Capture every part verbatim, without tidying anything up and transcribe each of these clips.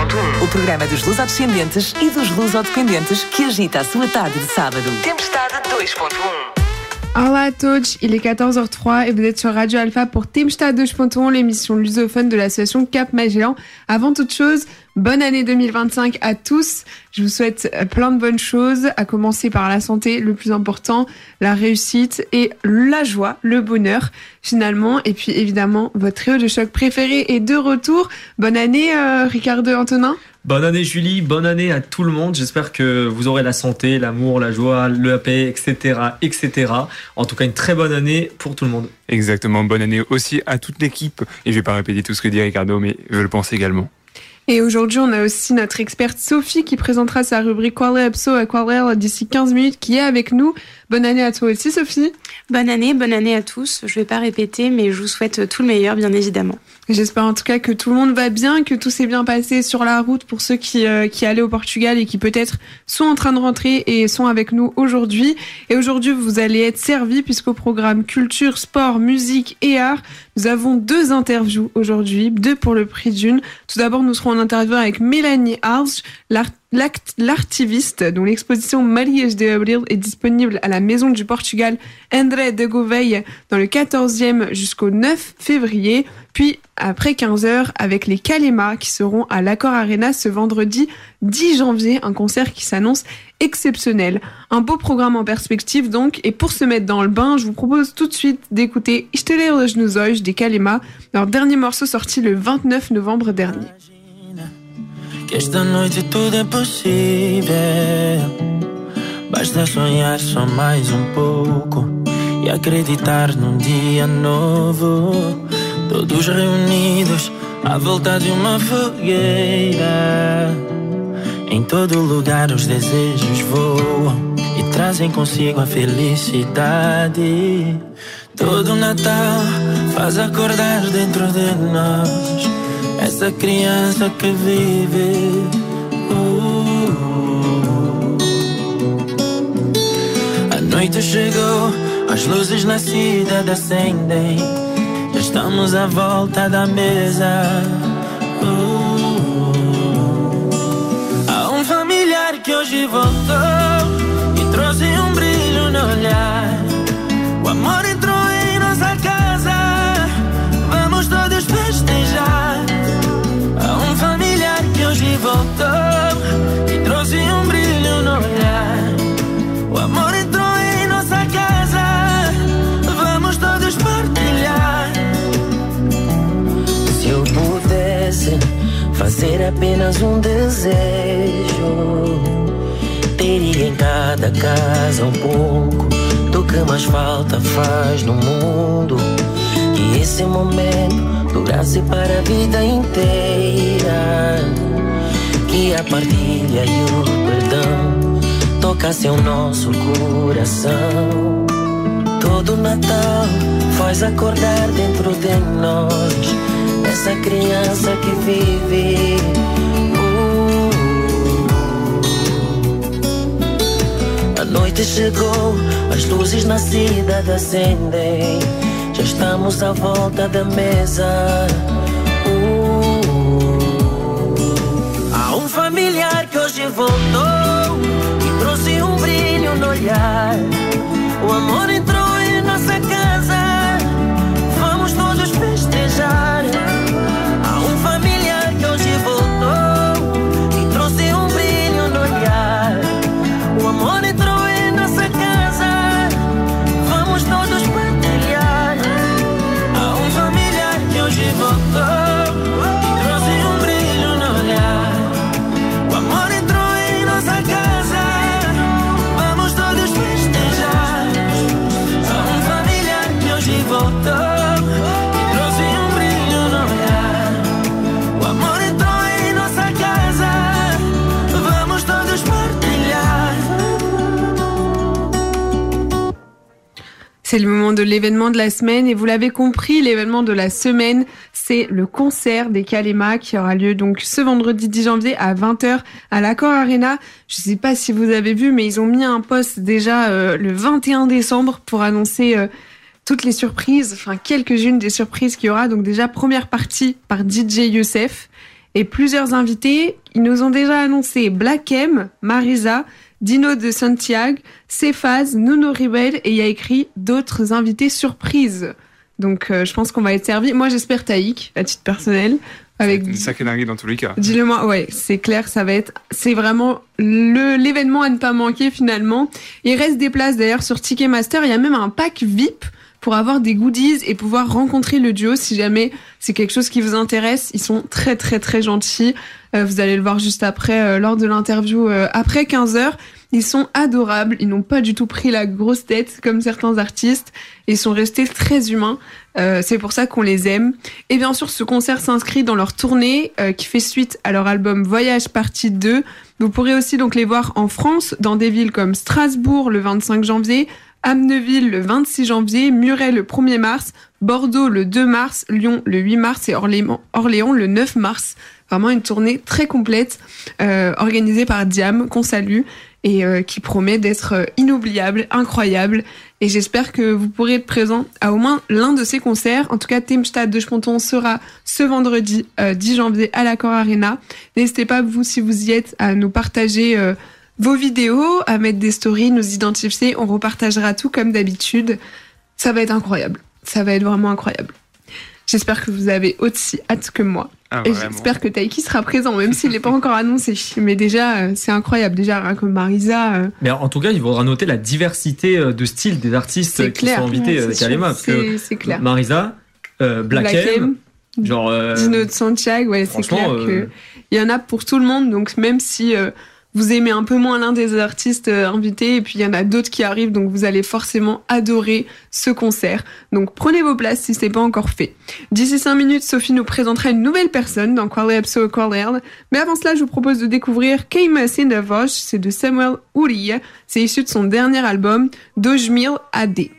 ponto um. O programa dos lusodescendentes e dos lusodependentes que agita a sua tarde de sábado. Tempestade dois ponto um. Olá à todos, il est quatorze heures trois et vous êtes sur Radio Alpha pour Tempestade deux point un, l'émission lusophone de l'association Cap Magellan. Avant toute chose, bonne année deux mille vingt-cinq à tous. Je vous souhaite plein de bonnes choses, à commencer par la santé, le plus important, la réussite et la joie, le bonheur finalement. Et puis évidemment, votre trio de choc préféré est de retour. Bonne année euh, Ricardo Antonin. Bonne année Julie, bonne année à tout le monde. J'espère que vous aurez la santé, l'amour, la joie, la paix, et cetera, et cetera. En tout cas, une très bonne année pour tout le monde. Exactement, bonne année aussi à toute l'équipe. Et je vais pas répéter tout ce que dit Ricardo, mais je le pense également. Et aujourd'hui, on a aussi notre experte Sophie qui présentera sa rubrique Qual est Abso à Qual est d'ici quinze minutes, qui est avec nous. Bonne année à toi aussi, Sophie. Bonne année, bonne année à tous. Je vais pas répéter, mais je vous souhaite tout le meilleur, bien évidemment. J'espère en tout cas que tout le monde va bien, que tout s'est bien passé sur la route pour ceux qui, euh, qui allaient au Portugal et qui peut-être sont en train de rentrer et sont avec nous aujourd'hui. Et aujourd'hui, vous allez être servis puisqu'au programme culture, sport, musique et art, nous avons deux interviews aujourd'hui, deux pour le prix d'une. Tout d'abord, nous serons en interview avec Mélanie Arge, l'art L'act, l'artiviste, dont l'exposition Marias de Abril est disponible à la Maison du Portugal André de Gouveia dans le quatorzième jusqu'au neuf février. Puis, après quinze heures, avec les Kalema qui seront à l'Accor Arena ce vendredi dix janvier, un concert qui s'annonce exceptionnel. Un beau programme en perspective donc, et pour se mettre dans le bain, je vous propose tout de suite d'écouter Esteleiro dos Meus Olhos des Kalema, leur dernier morceau sorti le vingt-neuf novembre dernier. Que esta noite tudo é possível. Basta sonhar só mais um pouco e acreditar num dia novo. Todos reunidos à volta de uma fogueira. Em todo lugar os desejos voam e trazem consigo a felicidade. Todo Natal faz acordar dentro de nós essa criança que vive. uh, A noite chegou, as luzes na cidade acendem. Já estamos à volta da mesa. uh, Há um familiar que hoje voltou e trouxe um brilho no olhar. O amor entrou em nossa casa, vamos todos festejar. Um familiar que hoje voltou e trouxe um brilho no olhar. O amor entrou em nossa casa, vamos todos partilhar. Se eu pudesse fazer apenas um desejo, teria em cada casa um pouco do que mais falta faz no mundo. Que esse momento durasse para a vida inteira. Que a partilha e o perdão tocassem o nosso coração. Todo Natal faz acordar dentro de nós essa criança que vive. uh. A noite chegou, as luzes na cidade acendem. Já estamos à volta da mesa. uh, Há um familiar que hoje voltou e trouxe um brilho no olhar. O amor entrou em nossa casa, vamos todos festejar. Há um familiar que hoje voltou e trouxe um brilho no olhar. O amor entrou em nossa casa, vamos todos partilhar. Hoje voltou e trouxe um brilho no olhar. O amor entrou em nossa casa, vamos todos festejar. Há um familiar que hoje voltou e trouxe um brilho no olhar. O amor entrou em nossa casa, vamos todos partilhar. C'est le moment de l'événement de la semaine et vous l'avez compris, l'événement de la semaine, c'est le concert des Kalema qui aura lieu donc ce vendredi dix janvier à vingt heures à l'Accor Arena. Je sais pas si vous avez vu, mais ils ont mis un post déjà euh, le vingt et un décembre pour annoncer euh, toutes les surprises, enfin quelques-unes des surprises qu'il y aura. Donc déjà première partie par D J Youssef. Et plusieurs invités, ils nous ont déjà annoncé Black M, Marisa, Dino de Santiago, Cephas, Nuno Ribeiro, et il y a écrit d'autres invités surprises. Donc euh, je pense qu'on va être servi. Moi j'espère Taïk, à titre personnel. Avec C'est une sacrée dinguerie dans tous les cas. Dis-le moi, ouais, c'est clair, ça va être, c'est vraiment le l'événement à ne pas manquer finalement. Il reste des places d'ailleurs sur Ticketmaster. Il y a même un pack V I P pour avoir des goodies et pouvoir rencontrer le duo si jamais c'est quelque chose qui vous intéresse. Ils sont très très très gentils. Euh, vous allez le voir juste après, euh, lors de l'interview, euh, après quinze heures. Ils sont adorables. Ils n'ont pas du tout pris la grosse tête comme certains artistes. Ils sont restés très humains. Euh, c'est pour ça qu'on les aime. Et bien sûr, ce concert s'inscrit dans leur tournée euh, qui fait suite à leur album Voyage partie deux. Vous pourrez aussi donc les voir en France, dans des villes comme Strasbourg le vingt-cinq janvier, Amneville le vingt-six janvier, Muret le premier mars, Bordeaux le deux mars, Lyon le huit mars et Orléans, Orléans le neuf mars. Vraiment une tournée très complète euh, organisée par Diam, qu'on salue, et euh, qui promet d'être euh, inoubliable, incroyable. Et j'espère que vous pourrez être présent à au moins l'un de ces concerts. En tout cas, Teamstad de Schponton sera ce vendredi euh, dix janvier à l'Accor Arena. N'hésitez pas, vous, si vous y êtes, à nous partager euh, vos vidéos, à mettre des stories, nous identifier. On repartagera tout comme d'habitude. Ça va être incroyable. Ça va être vraiment incroyable. J'espère que vous avez aussi hâte que moi. Ah, et vraiment. j'espère que Taiki sera présent, même s'il n'est pas encore annoncé. Mais déjà, euh, c'est incroyable. Déjà, rien que Marisa... Euh... Mais en tout cas, il faudra noter la diversité euh, de style des artistes C'est qui clair. sont invités Ouais, euh, c'est Kalema. sûr. Parce que C'est- c'est clair. Marisa, euh, Black, Black M, M, genre... euh, Dino de Santiago, ouais, c'est franchement, clair euh, que il y en a pour tout le monde. Donc même si euh, vous aimez un peu moins l'un des artistes euh, invités, et puis il y en a d'autres qui arrivent, donc vous allez forcément adorer ce concert. Donc prenez vos places si c'est pas encore fait. D'ici cinq minutes, Sophie nous présentera une nouvelle personne dans Qual Episode Qual. Mais avant cela, je vous propose de découvrir Queimas in the Voz, c'est de Samuel Uria. C'est issu de son dernier album, dois mil A D.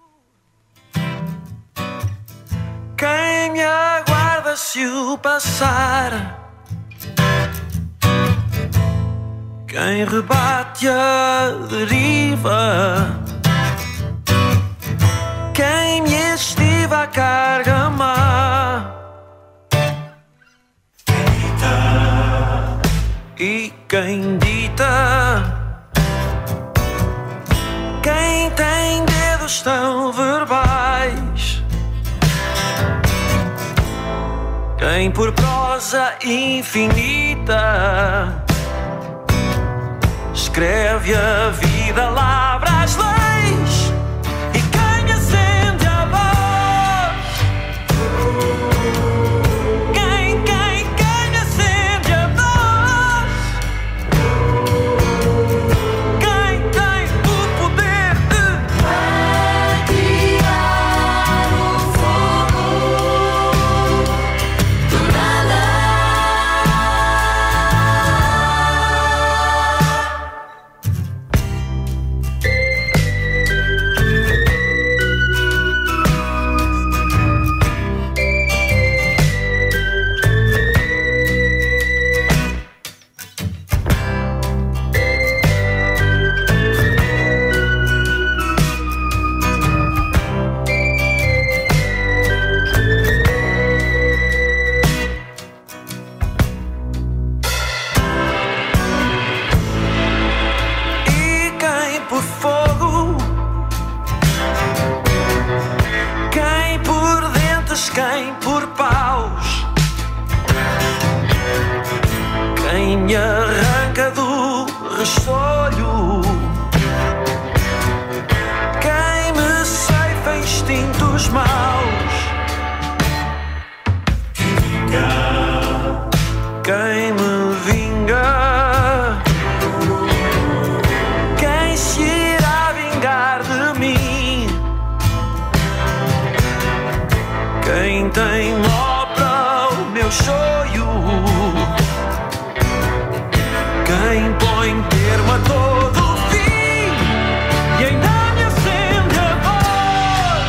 Quem me aguarda se o passar? Quem rebate a deriva? Quem me estiva a carga má? E quem dita? Quem tem dedos tão verbais? Quem por prosa infinita escreve a vida, labra as leis, e quem acende a voz? Quem, quem, quem acende a voz? Quem tem o poder de atirar o fogo do nada? E quem por fogo, quem por dentes, quem por paus, quem me arranca do restolho, quem me ceifa instintos maus, quem me vinga, quem se irá vingar de mim? Quem tem mó para o meu shoyu? Quem põe termo a todo o fim e ainda me acende a voz?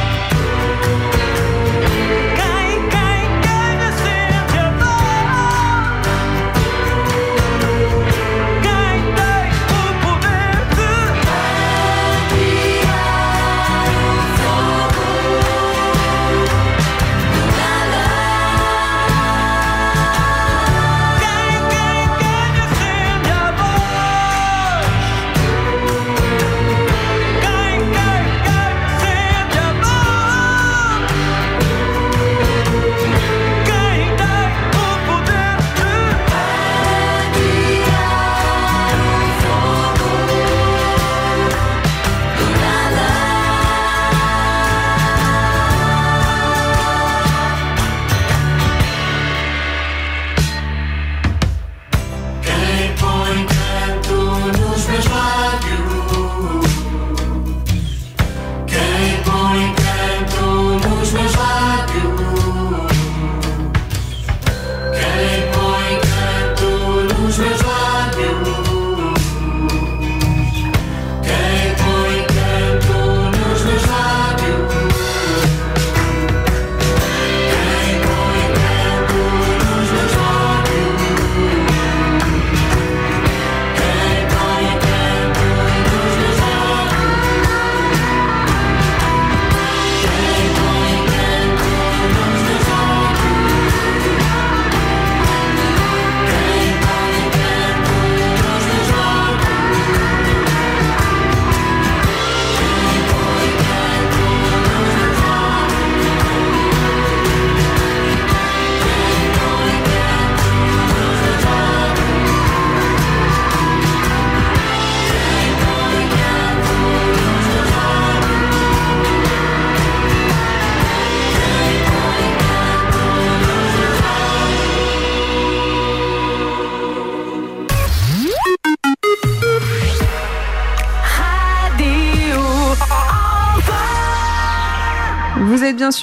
Quem, quem, quem acende a voz? Quem tem o poder de atirar o fogo do nada?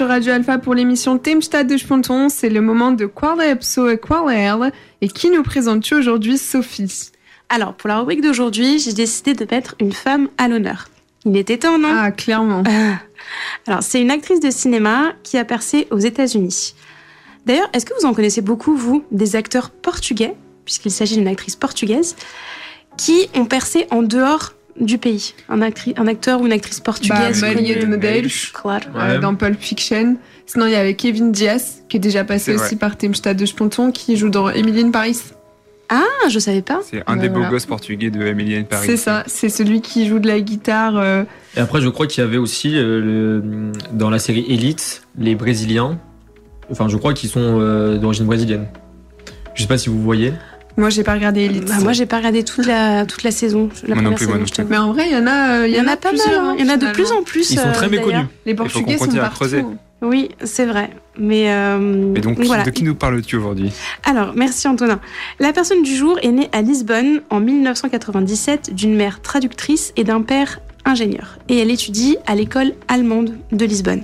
sur Radio Alpha pour l'émission Temstad de Sponton. C'est le moment de Qual é a pessoa, qual é ela? Et qui nous présente-tu aujourd'hui, Sophie? Alors, pour la rubrique d'aujourd'hui, j'ai décidé de mettre une femme à l'honneur. Il était temps, non? Ah, clairement. Alors, c'est une actrice de cinéma qui a percé aux États-Unis. D'ailleurs, est-ce que vous en connaissez beaucoup, vous, des acteurs portugais, puisqu'il s'agit d'une actrice portugaise, qui ont percé en dehors du pays? Un, actri- un acteur ou une actrice portugaise. Bah, Maria de Medeiros, Claro. euh, dans Pulp Fiction. Sinon, il y avait Kevin Diaz, qui est déjà passé C'est aussi vrai. par Temstad de Sponton, qui joue dans Emily in Paris. Ah, je savais pas. C'est un des Voilà. beaux gosses portugais de Emily in Paris. C'est ça, c'est celui qui joue de la guitare. euh, Et après, je crois qu'il y avait aussi euh, le, dans la série Elite, les Brésiliens. Enfin, je crois qu'ils sont euh, d'origine brésilienne. Je sais pas si vous voyez. Moi, j'ai pas regardé Elite. Bah, moi, j'ai pas regardé toute la, toute la saison. La Moi non première plus, moi saison, non je plus. t'avoue. Mais en vrai, il y en a, euh, Il y en a pas mal. plusieurs, hein. Il y en a de plus finalement. en plus. Ils sont euh, très méconnus. d'ailleurs. Les qu'on Portugais sont continue à partout. creuser. Oui, c'est vrai. Mais, euh, Et donc, voilà. de qui nous parles-tu aujourd'hui? Alors, merci Antonin. La personne du jour est née à Lisbonne en dix-neuf cent quatre-vingt-dix-sept d'une mère traductrice et d'un père ingénieur. Et elle étudie à l'école allemande de Lisbonne.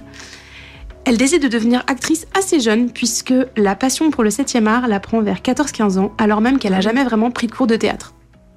Elle décide de devenir actrice assez jeune puisque la passion pour le septième art la prend vers quatorze quinze ans, alors même qu'elle n'a jamais vraiment pris de cours de théâtre.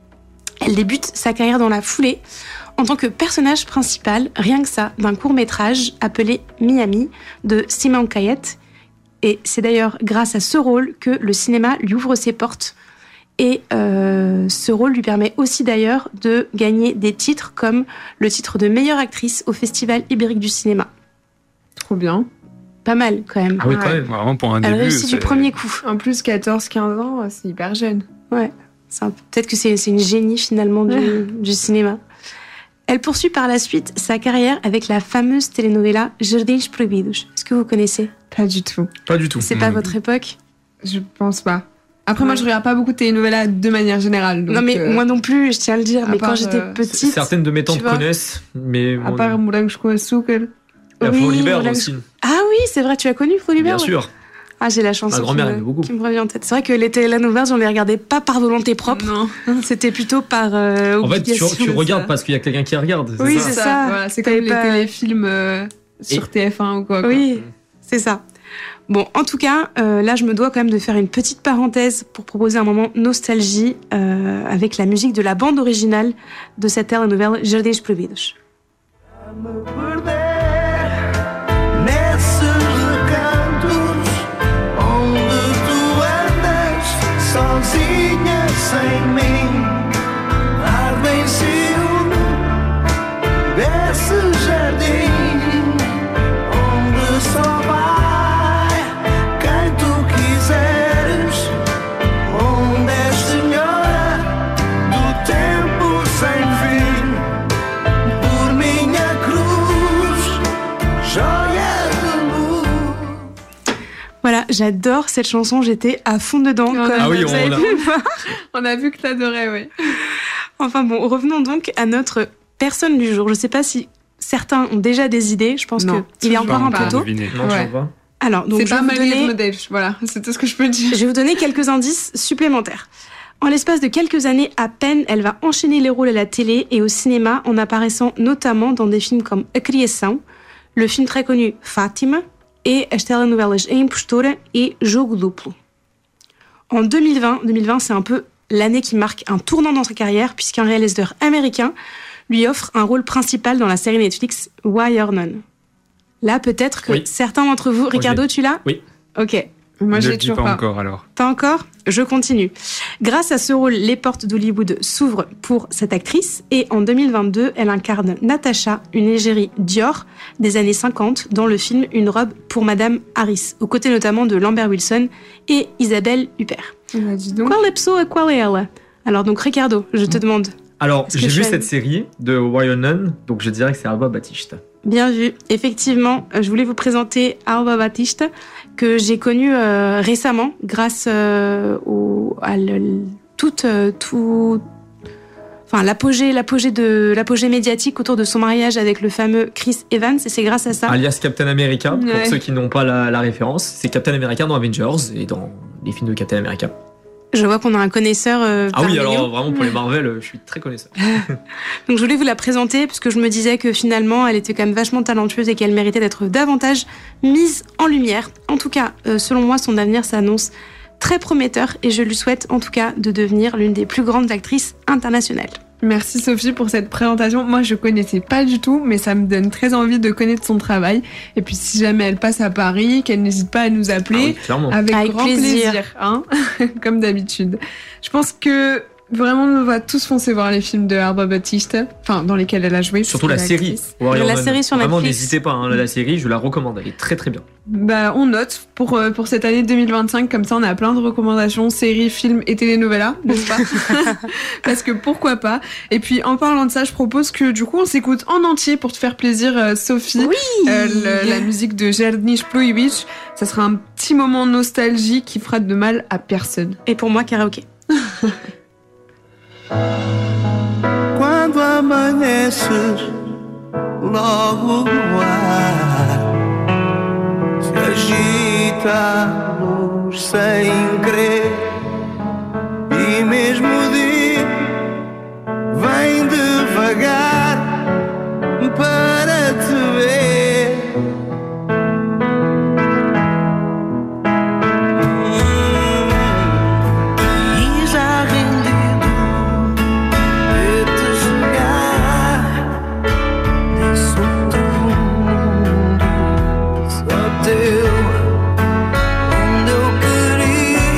Elle débute sa carrière dans la foulée en tant que personnage principal, rien que ça, d'un court-métrage appelé Miami de Simon Kayet. Et c'est d'ailleurs grâce à ce rôle que le cinéma lui ouvre ses portes. Et euh, ce rôle lui permet aussi d'ailleurs de gagner des titres comme le titre de meilleure actrice au Festival Ibérique du cinéma. Trop bien. Pas mal quand même. Ah oui, quand Ouais. même. Vraiment, pour un Elle début. réussit c'est- du premier coup. En plus, quatorze quinze ans, c'est hyper jeune. Ouais. C'est un- Peut-être que c'est, c'est une génie finalement du, du cinéma. Elle poursuit par la suite sa carrière avec la fameuse telenovela Jardins Proibidos. Est-ce que vous connaissez? Pas du tout. Pas du tout. C'est pas Mm. votre époque? Je pense pas. Après, moi, Ouais. je regarde pas beaucoup de telenovelas de manière générale. Donc, Non mais euh, moi non plus, je tiens à le dire. à Mais part, quand j'étais euh, petite, Certaines de mes tantes tu vois. connaissent, mais à mon- part Moulin com Açúcar. il y a Oui, Floribert Moulin- aussi. ah oui, c'est vrai, tu as connu Floribert? Bien ouais. sûr. Ah, j'ai la chanson Ma grand-mère qui, aimait me, beaucoup. qui me revient en tête. C'est vrai que les telenovelas, on les regardait pas par volonté propre. Non. C'était plutôt par euh, En fait, tu, obligation. tu regardes ça. parce qu'il y a quelqu'un qui regarde. Oui, ça c'est ça. Voilà, c'est T'avais comme les pas- téléfilms euh, sur Et- T F un ou quoi. quoi. Oui, c'est ça. Bon, en tout cas, euh, là, je me dois quand même de faire une petite parenthèse pour proposer un moment nostalgie euh, avec la musique de la bande originale de cette telenovela Jardins Proibidos. Me perder nesses recantos onde tu andas sozinha sem mim. Arde em ciúme desse jardim onde só vai quem tu quiseres. Onde és senhora do tempo sem fim. Por minha cruz, joia de luz. Voilà, j'adore cette chanson, j'étais à fond dedans. Ah Comme oui, vous on avez a- pu le voir. On a vu que t'adorais, oui. Enfin bon, revenons donc à notre personne du jour. Je sais pas si certains ont déjà des idées, je pense Non, qu'il est toujours encore un pas. peu tôt. Deviner. Non, Ouais. je vois pas. Alors, donc C'est je vais pas vous Marie donner... de Medeiros. Voilà, c'est tout ce que je peux dire. Je vais vous donner quelques indices supplémentaires. En l'espace de quelques années à peine, elle va enchaîner les rôles à la télé et au cinéma en apparaissant notamment dans des films comme A Criação, le film très connu Fátima et as telenovelas A Impostora et Jogo Duplo. En deux mille vingt, deux mille vingt, c'est un peu l'année qui marque un tournant dans sa carrière puisqu'un réalisateur américain lui offre un rôle principal dans la série Netflix Why or None. Là, peut-être que Oui. certains d'entre vous... Ricardo, tu l'as? Oui. Ok. Moi, ne j'ai le dis toujours pas pas. encore alors. Pas encore? Je continue. Grâce à ce rôle, les portes d'Hollywood s'ouvrent pour cette actrice et en deux mille vingt-deux, elle incarne Natasha, une égérie Dior des années cinquante dans le film Une robe pour Madame Harris, aux côtés notamment de Lambert Wilson et Isabelle Huppert. On a dit donc. Qual é a pessoa, qual é ela? Alors donc Ricardo, je te demande. Alors, Est-ce que j'ai tu vu as- cette série de Why or None, donc je dirais que c'est Alba Batista. Bien vu. Effectivement, je voulais vous présenter Alba Batista, que j'ai connue euh, récemment grâce euh, au, à le- toute, euh, tout, enfin l'apogée, l'apogée de l'apogée médiatique autour de son mariage avec le fameux Chris Evans, et c'est grâce à ça. Alias Captain America, Ouais. pour ceux qui n'ont pas la, la référence. C'est Captain America dans Avengers et dans les films de Captain America. Je vois qu'on a un connaisseur. Euh, ah oui, alors alors vraiment pour les Marvel, je suis très connaisseur. Donc je voulais vous la présenter parce que je me disais que finalement elle était quand même vachement talentueuse et qu'elle méritait d'être davantage mise en lumière. En tout cas, euh, selon moi, son avenir s'annonce très prometteur et je lui souhaite en tout cas de devenir l'une des plus grandes actrices internationales. Merci Sophie pour cette présentation. Moi, je connaissais pas du tout, mais ça me donne très envie de connaître son travail. Et puis, si jamais elle passe à Paris, qu'elle n'hésite pas à nous appeler. Ah oui, avec, avec grand plaisir, plaisir hein comme d'habitude. Je pense que vraiment, on va tous foncer voir les films de Barbara Baptiste, enfin, dans lesquels elle a joué. Surtout la série. Ouais, la série sur Vraiment, Netflix. n'hésitez pas. Hein, la série, je la recommande. Elle est très très bien. Bah, on note pour, euh, pour cette année deux mille vingt-cinq, comme ça on a plein de recommandations, séries, films et telenovelas, n'est-ce pas? Parce que pourquoi pas. Et puis en parlant de ça, je propose que du coup on s'écoute en entier pour te faire plaisir, euh, Sophie. Oui euh, le, La musique de Jernish Plujewicz. Ça sera un petit moment nostalgie qui fera de mal à personne. Et pour moi, karaoké. Quando amanheces, logo o ar se agita a luz sem querer, e mesmo o dia vem devagar para te ver. Hum, e já rendido de te chegar, desse outro mundo só teu, onde eu queria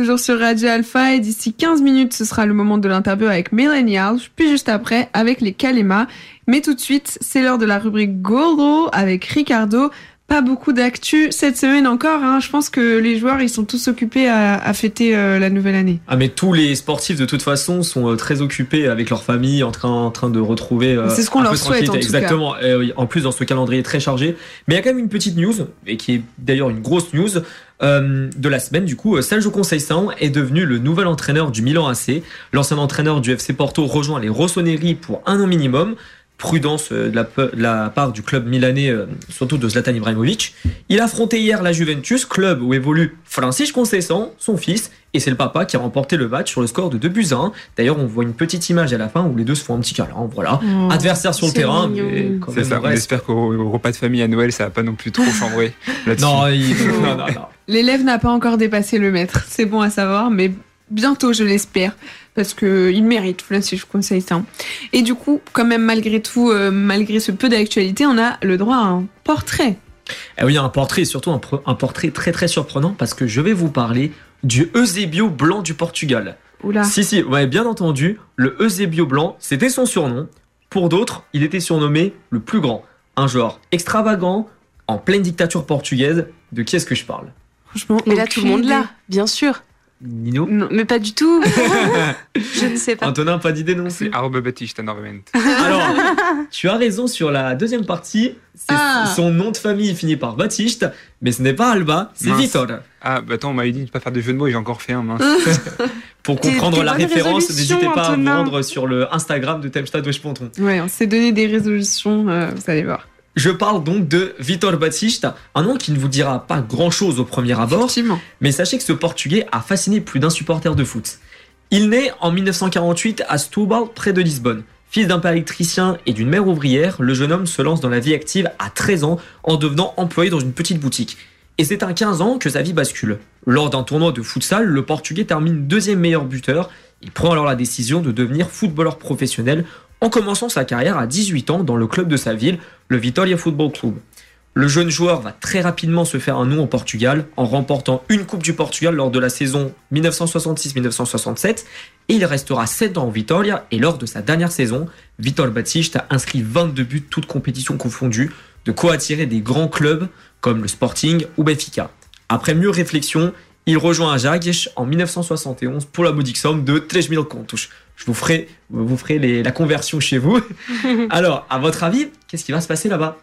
toujours sur Radio Alpha et d'ici quinze minutes, ce sera le moment de l'interview avec Millennial, puis juste après avec les Kalema. Mais tout de suite, c'est l'heure de la rubrique Gordo avec Ricardo. Pas beaucoup d'actu cette semaine encore, hein. Je pense que les joueurs ils sont tous occupés à, à fêter euh, la nouvelle année. Ah mais tous les sportifs de toute façon sont euh, très occupés avec leur famille, en train, en train de retrouver euh, c'est ce qu'on un leur peu souhaite en tout exactement. cas. Euh, oui, en plus dans ce calendrier très chargé, mais il y a quand même une petite news et qui est d'ailleurs une grosse news euh, de la semaine. Du coup, Sergio Conceição est devenu le nouvel entraîneur du Milan A C. L'ancien entraîneur du F C Porto rejoint les Rossoneri pour un an minimum. Prudence de la, de la part du club milanais, surtout de Zlatan Ibrahimovic. Il a affronté hier la Juventus, club où évolue Francisco Conceição, son fils, et c'est le papa qui a remporté le match sur le score de deux buts à un. D'ailleurs, on voit une petite image à la fin où les deux se font un petit câlin. Voilà, Oh, adversaire sur le c'est terrain, mignon. mais quand C'est même, ça, le on reste- espère qu'au au repas de famille à Noël, ça va pas non plus trop chambrer là-dessus. Non, il- non, non, non. L'élève n'a pas encore dépassé le maître, c'est bon à savoir, mais bientôt je l'espère, parce que il mérite, Francisco Conceição. Et du coup, quand même malgré tout, euh, malgré ce peu d'actualité, on a le droit à un portrait. Eh oui, un portrait, surtout un, pro- un portrait très très surprenant parce que je vais vous parler du Eusébio blanc du Portugal. Oula. Si, si, ouais, bien entendu, le Eusébio blanc, c'était son surnom. Pour d'autres, il était surnommé le plus grand. Un joueur extravagant, en pleine dictature portugaise. De qui est-ce que je parle? Franchement, Mais là, tout le aucune monde idée. l'a, bien sûr. Nino? Non. Mais pas du tout. Je ne sais pas. Antonin, pas d'idée non plus. C'est Arbe Batista Norvent. Alors, tu as raison sur la deuxième partie. C'est Ah. son nom de famille finit par Baptiste, mais ce n'est pas Alba, c'est Mince. Vitor. Ah, bah attends, on m'avait dit de ne pas faire de jeu de mots et j'ai encore fait un, mince. Pour Tes- comprendre tes la bonnes référence, résolutions, n'hésitez pas Antonin. à vous rendre sur le Instagram de Temstad Weshponton. Ouais, on s'est donné des résolutions, euh, vous allez voir. Je parle donc de Vitor Batista, un nom qui ne vous dira pas grand-chose au premier abord, Effectivement. mais sachez que ce Portugais a fasciné plus d'un supporter de foot. Il naît en mille neuf cent quarante-huit à Setúbal, près de Lisbonne. Fils d'un père électricien et d'une mère ouvrière, le jeune homme se lance dans la vie active à treize ans en devenant employé dans une petite boutique. Et c'est à quinze ans que sa vie bascule. Lors d'un tournoi de futsal, le Portugais termine deuxième meilleur buteur. Il prend alors la décision de devenir footballeur professionnel en commençant sa carrière à dix-huit ans dans le club de sa ville, le Vitória Football Club. Le jeune joueur va très rapidement se faire un nom au Portugal en remportant une Coupe du Portugal lors de la saison mille neuf cent soixante-six mille neuf cent soixante-sept et il restera sept ans au Vitória et lors de sa dernière saison, Vitor Batista inscrit vingt-deux buts toutes compétitions confondues, de quoi attirer des grands clubs comme le Sporting ou Benfica. Après mûre réflexion, il rejoint Ajax en mille neuf cent soixante et onze pour la modique somme de treize mille contos. Je vous ferai, vous ferez les- la conversion chez vous. Alors, à votre avis, qu'est-ce qui va se passer là-bas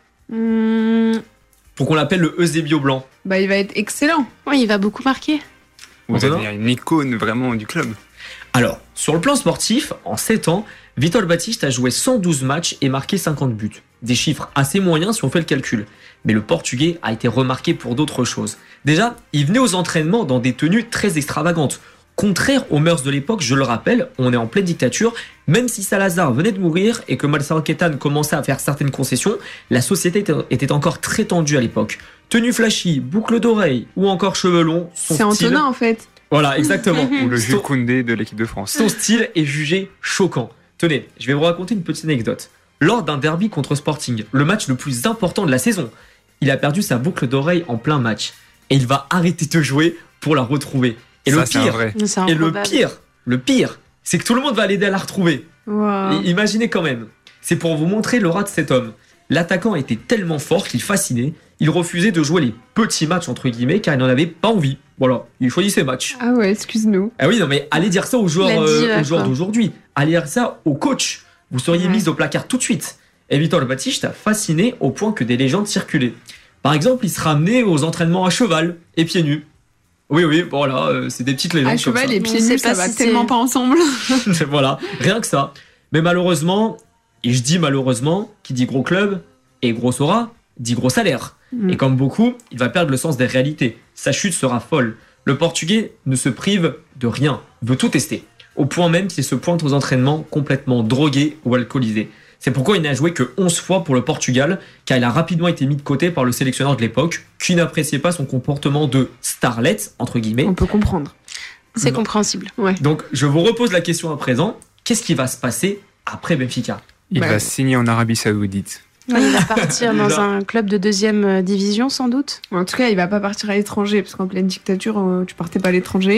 Hmm, pour qu'on l'appelle le Eusébio blanc? bah, il va être excellent. Oui, il va beaucoup marquer. On va Antonin devenir une icône vraiment du club. Alors, sur le plan sportif, en sept ans, Vitor Batista a joué cent douze matchs et marqué cinquante buts. Des chiffres assez moyens si on fait le calcul. Mais le Portugais a été remarqué pour d'autres choses. Déjà, il venait aux entraînements dans des tenues très extravagantes. Contraire aux mœurs de l'époque, je le rappelle, on est en pleine dictature. Même si Salazar venait de mourir et que Marcelo Quetan commençait à faire certaines concessions, la société était- était encore très tendue à l'époque. Tenue flashy, boucle d'oreilles ou encore cheveux longs, son C'est style... Antonin en fait. Voilà, exactement. Ou le Son- Jules Koundé de l'équipe de France. Son style est jugé choquant. Tenez, je vais vous raconter une petite anecdote. Lors d'un derby contre Sporting, le match le plus important de la saison, il a perdu sa boucle d'oreille en plein match. Et il va arrêter de jouer pour la retrouver. Et Ça, le c'est un pire, vrai. C'est et le improbable. pire, le pire, c'est que tout le monde va l'aider à la retrouver. Wow. Et imaginez quand même. C'est pour vous montrer l'aura de cet homme. L'attaquant était tellement fort qu'il fascinait. Il refusait de jouer les petits matchs entre guillemets car il n'en avait pas envie. Voilà, il choisissait ses matchs. Ah ouais, excuse-nous. Ah oui, non, mais allez dire ça aux joueurs, La euh, diva, aux joueurs quoi. d'aujourd'hui. Allez dire ça aux coachs. Vous seriez Ouais. mis au placard tout de suite. Et Vitor Batista a fasciné au point que des légendes circulaient. Par exemple, il se ramenait aux entraînements à cheval et pieds nus. Oui, oui, voilà, euh, c'est des petites légendes À comme cheval ça. et On pieds sait nus, ça pas va si c'est- tellement pas ensemble. Voilà, rien que ça. Mais malheureusement, et je dis malheureusement, qui dit gros club et gros aura, dit gros salaire. Mm. Et comme beaucoup, il va perdre le sens des réalités. Sa chute sera folle. Le Portugais ne se prive de rien, veut tout tester. Au point même qu'il se pointe aux entraînements complètement drogué ou alcoolisé. C'est pourquoi il n'a joué que onze fois pour le Portugal, car il a rapidement été mis de côté par le sélectionneur de l'époque, qui n'appréciait pas son comportement de starlet, entre guillemets. On peut comprendre. C'est Non. compréhensible. Donc je vous repose la question à présent, qu'est-ce qui va se passer après Benfica? Il Bah, va signer en Arabie Saoudite. Ouais, il va partir dans Non. un club de deuxième euh, division, sans doute. En tout cas, il va pas partir à l'étranger, parce qu'en pleine dictature, euh, tu partais pas à l'étranger.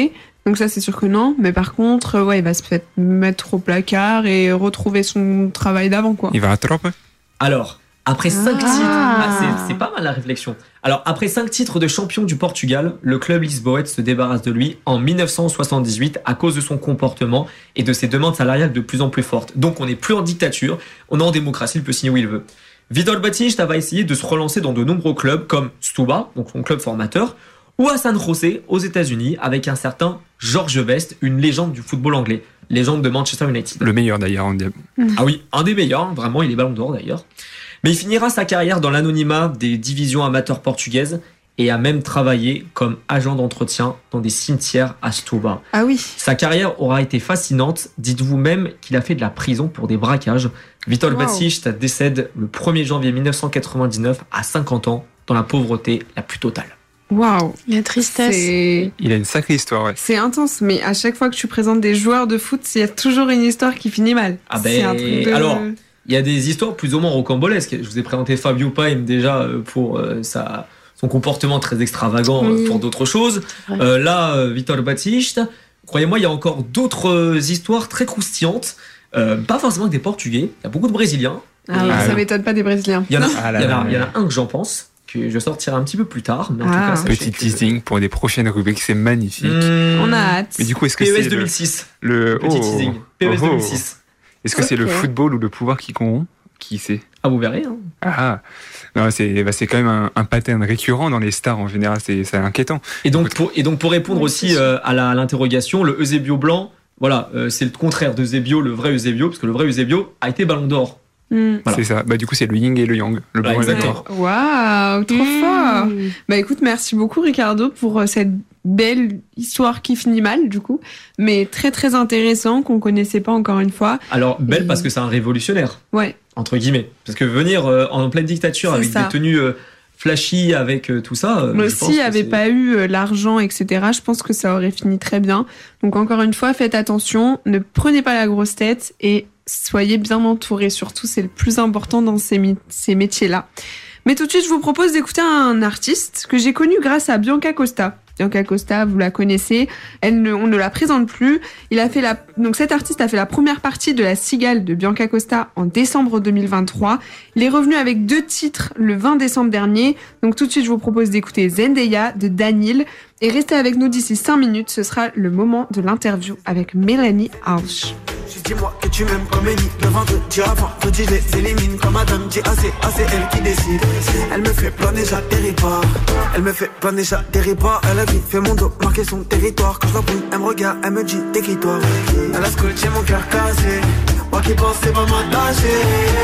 Donc ça, c'est sûr que non. Mais par contre, ouais, il va se fait mettre au placard et retrouver son travail d'avant, quoi. Il va à troppe. Alors, après cinq Ah. titres, ah, c'est, c'est pas mal la réflexion. Alors, après cinq titres de champion du Portugal, le club lisboète se débarrasse de lui en dix-neuf cent soixante-dix-huit à cause de son comportement et de ses demandes salariales de plus en plus fortes. Donc, on n'est plus en dictature, on est en démocratie, il peut signer où il veut. Vitor Batista va essayer de se relancer dans de nombreux clubs comme Setúbal, donc son club formateur, ou à San José, aux États-Unis, avec un certain George Best, une légende du football anglais, légende de Manchester United. Le meilleur d'ailleurs. on dit. Ah oui, un des meilleurs, vraiment, il est ballon d'or d'ailleurs. Mais il finira sa carrière dans l'anonymat des divisions amateurs portugaises et a même travaillé comme agent d'entretien dans des cimetières à Setúbal. Ah oui. Sa carrière aura été fascinante. Dites-vous même qu'il a fait de la prison pour des braquages. Vitor Wow. Batista décède le premier janvier mille neuf cent quatre-vingt-dix-neuf à cinquante ans dans la pauvreté la plus totale. Waouh. La tristesse. C'est... Il a une sacrée histoire, ouais. c'est intense, mais à chaque fois que tu présentes des joueurs de foot, il y a toujours une histoire qui finit mal. Ah C'est ben, un truc de... alors, il y a des histoires plus ou moins rocambolesques. Je vous ai présenté Fabio Paim déjà euh, pour euh, sa, son comportement très extravagant Oui. euh, pour d'autres choses. Ouais. Euh, là, euh, Vitor Batista, croyez-moi, il y a encore d'autres euh, histoires très croustillantes. Euh, pas forcément que des Portugais. Il y a beaucoup de Brésiliens. Ah, oui, Ah, ça oui. m'étonne pas des Brésiliens. Il y en a, Ah là il y en a- là. il y en a un que j'en pense, que je sortirai un petit peu plus tard. Mais en Ah. tout cas, sachez Petit que- teasing pour des prochaines rubriques, c'est magnifique. Mmh. On a hâte. Mais du coup, est-ce que P E S c'est deux mille le, six. le Petit oh. teasing. P E S Oh. deux mille six. Est-ce que c'est le Ok. football ou le pouvoir qui corrompt? Qui sait? Ah, vous verrez. Hein. Ah, non, c'est bah, c'est quand même un, un pattern récurrent dans les stars en général. C'est c'est inquiétant. Et donc, pour, et donc pour répondre Oui, aussi c'est sûr. euh, à, la- à l'interrogation, le Eusebio blanc, voilà, euh, c'est le contraire d'Eusebio, le vrai Eusebio, parce que le vrai Eusebio a été ballon d'or. Hmm. Voilà. C'est ça. Bah du coup, c'est le yin et le yang. Le Ouais, blanc et le exactement. noir. Waouh, trop Mmh. fort. Bah écoute, merci beaucoup Ricardo pour euh, cette belle histoire qui finit mal du coup, mais très très intéressant qu'on connaissait pas encore une fois. Alors, belle Et- parce que c'est un révolutionnaire, Ouais, entre guillemets. Parce que venir euh, en pleine dictature C'est avec ça. des tenues euh, flashy, avec euh, tout ça. euh, mais je pense s'il que avait c'est- pas eu euh, l'argent, et cetera, je pense que ça aurait fini très bien. Donc encore une fois, faites attention, ne prenez pas la grosse tête et soyez bien entourés. Surtout, c'est le plus important dans ces, mi- ces métiers-là. Mais tout de suite, je vous propose d'écouter un artiste que j'ai connu grâce à Bianca Costa. Bianca Costa, vous la connaissez, elle ne, on ne la présente plus. Il a fait la, donc cet artiste a fait la première partie de la Cigale de Bianca Costa en décembre deux mille vingt-trois. Il est revenu avec deux titres le vingt décembre dernier. Donc tout de suite, je vous propose d'écouter Zendaya de Daniel et restez avec nous d'ici cinq minutes. Ce sera le moment de l'interview avec Mélanie Arch. Dis-moi que tu m'aimes comme Ellie. Le vendredi avant, vendredi je les élimine. Comme Madame dit, ah c'est, ah c'est elle qui décide. Elle me fait planer, j'atterris pas. Elle me fait planer, j'atterris pas. Elle a vite fait mon dos, marqué son territoire. Quand je la boule, elle me regarde, elle me dit, t'es qui toi? Elle a scotché mon cœur cassé. Moi qui pensais pas m'attacher.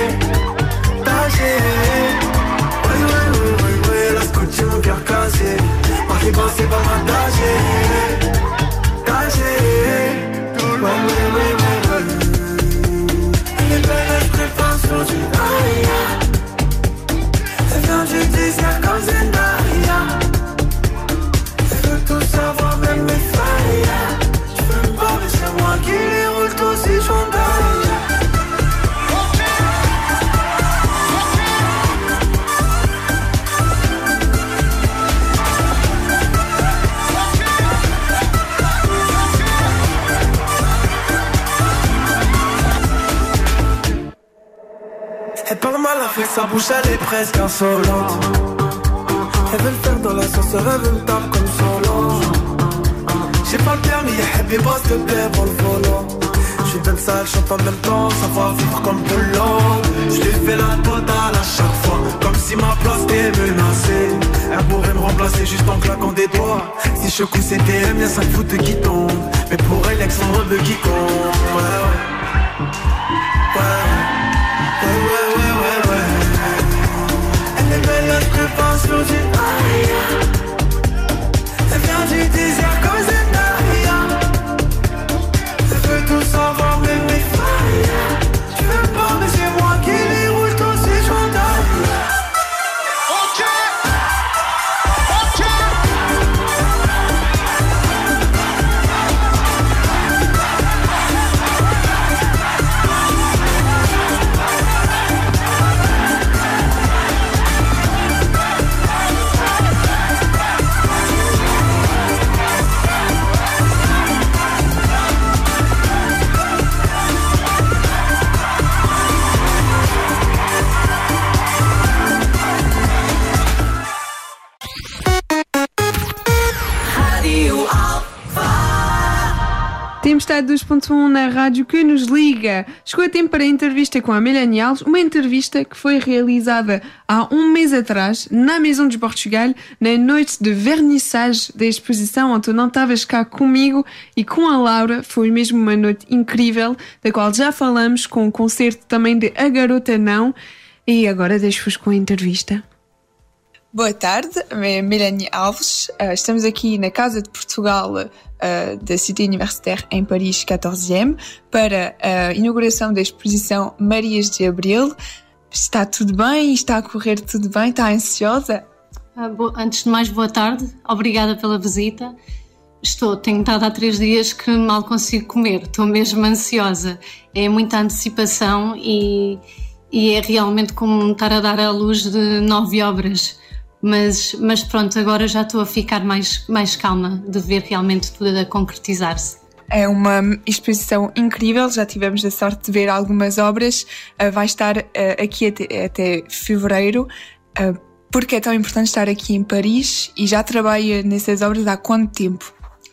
Taché. Oui, oui, oui, oui, oui. Elle a scotché mon cœur cassé. Moi qui pensais pas m'attacher. Taché. Oui, oui, oui, oui. Elle est belle, elle prépare sur du aïe. Elle vient du désert comme Zendaya. Elle veut tout savoir, même mes failles. Tu veux me parler, c'est moi qui les roule tous ces chandails. Elle parle mal avec sa bouche, elle est presque insolente. Elle veut le faire dans l'ascenseur, elle veut me taper comme solo. J'ai pas le permis, y'a happy boss de plaît pour le volant. Je lui donne ça, elle chante en même temps, ça va vivre comme de l'eau. Je lui fais la totale à chaque fois, comme si ma place était menacée. Elle pourrait me remplacer juste en claquant des doigts. Si je coupe C T M, y'a cinq foot qui tombent. Mais pour elle, Alexandre de qui compte. Ouais, ouais. Ouais, ouais, ouais, ouais, ouais, ouais. Elle est belle, elle prépare sur du aïe. Elle vient du désert comme Zendaya. Elle veut tout savoir, même mes failles. Tu veux pas, mais c'est moi qui les roule tous ces chandails. Ok, ok. Tempestade dois ponto um na rádio que nos liga. Chegou a tempo para a entrevista com a Melanie Alves, uma entrevista que foi realizada há um mês atrás na Maison de Portugal, na noite de vernissage da exposição, onde tu não estavas cá comigo e com a Laura. Foi mesmo uma noite incrível, da qual já falamos, com o concerto também de A Garota Não. E agora deixo-vos com a entrevista. Boa tarde, é Melanie Alves. Uh, estamos aqui na Casa de Portugal uh, da Cité Universitaire em Paris quatorzième para a inauguração da exposição Marias de Abril. Está tudo bem? Está a correr tudo bem? Está ansiosa? Uh, bo- antes de mais, boa tarde. Obrigada pela visita. Estou, tenho estado há três dias que mal consigo comer. Estou mesmo ansiosa. É muita antecipação e, e é realmente como estar a dar à luz de nove obras. Mas, mas pronto, agora já estou a ficar mais, mais calma de ver realmente tudo a concretizar-se. É uma exposição incrível, já tivemos a sorte de ver algumas obras. Uh, vai estar uh, aqui até, até fevereiro. Uh, porque é tão importante estar aqui em Paris e já trabalha nessas obras há quanto tempo?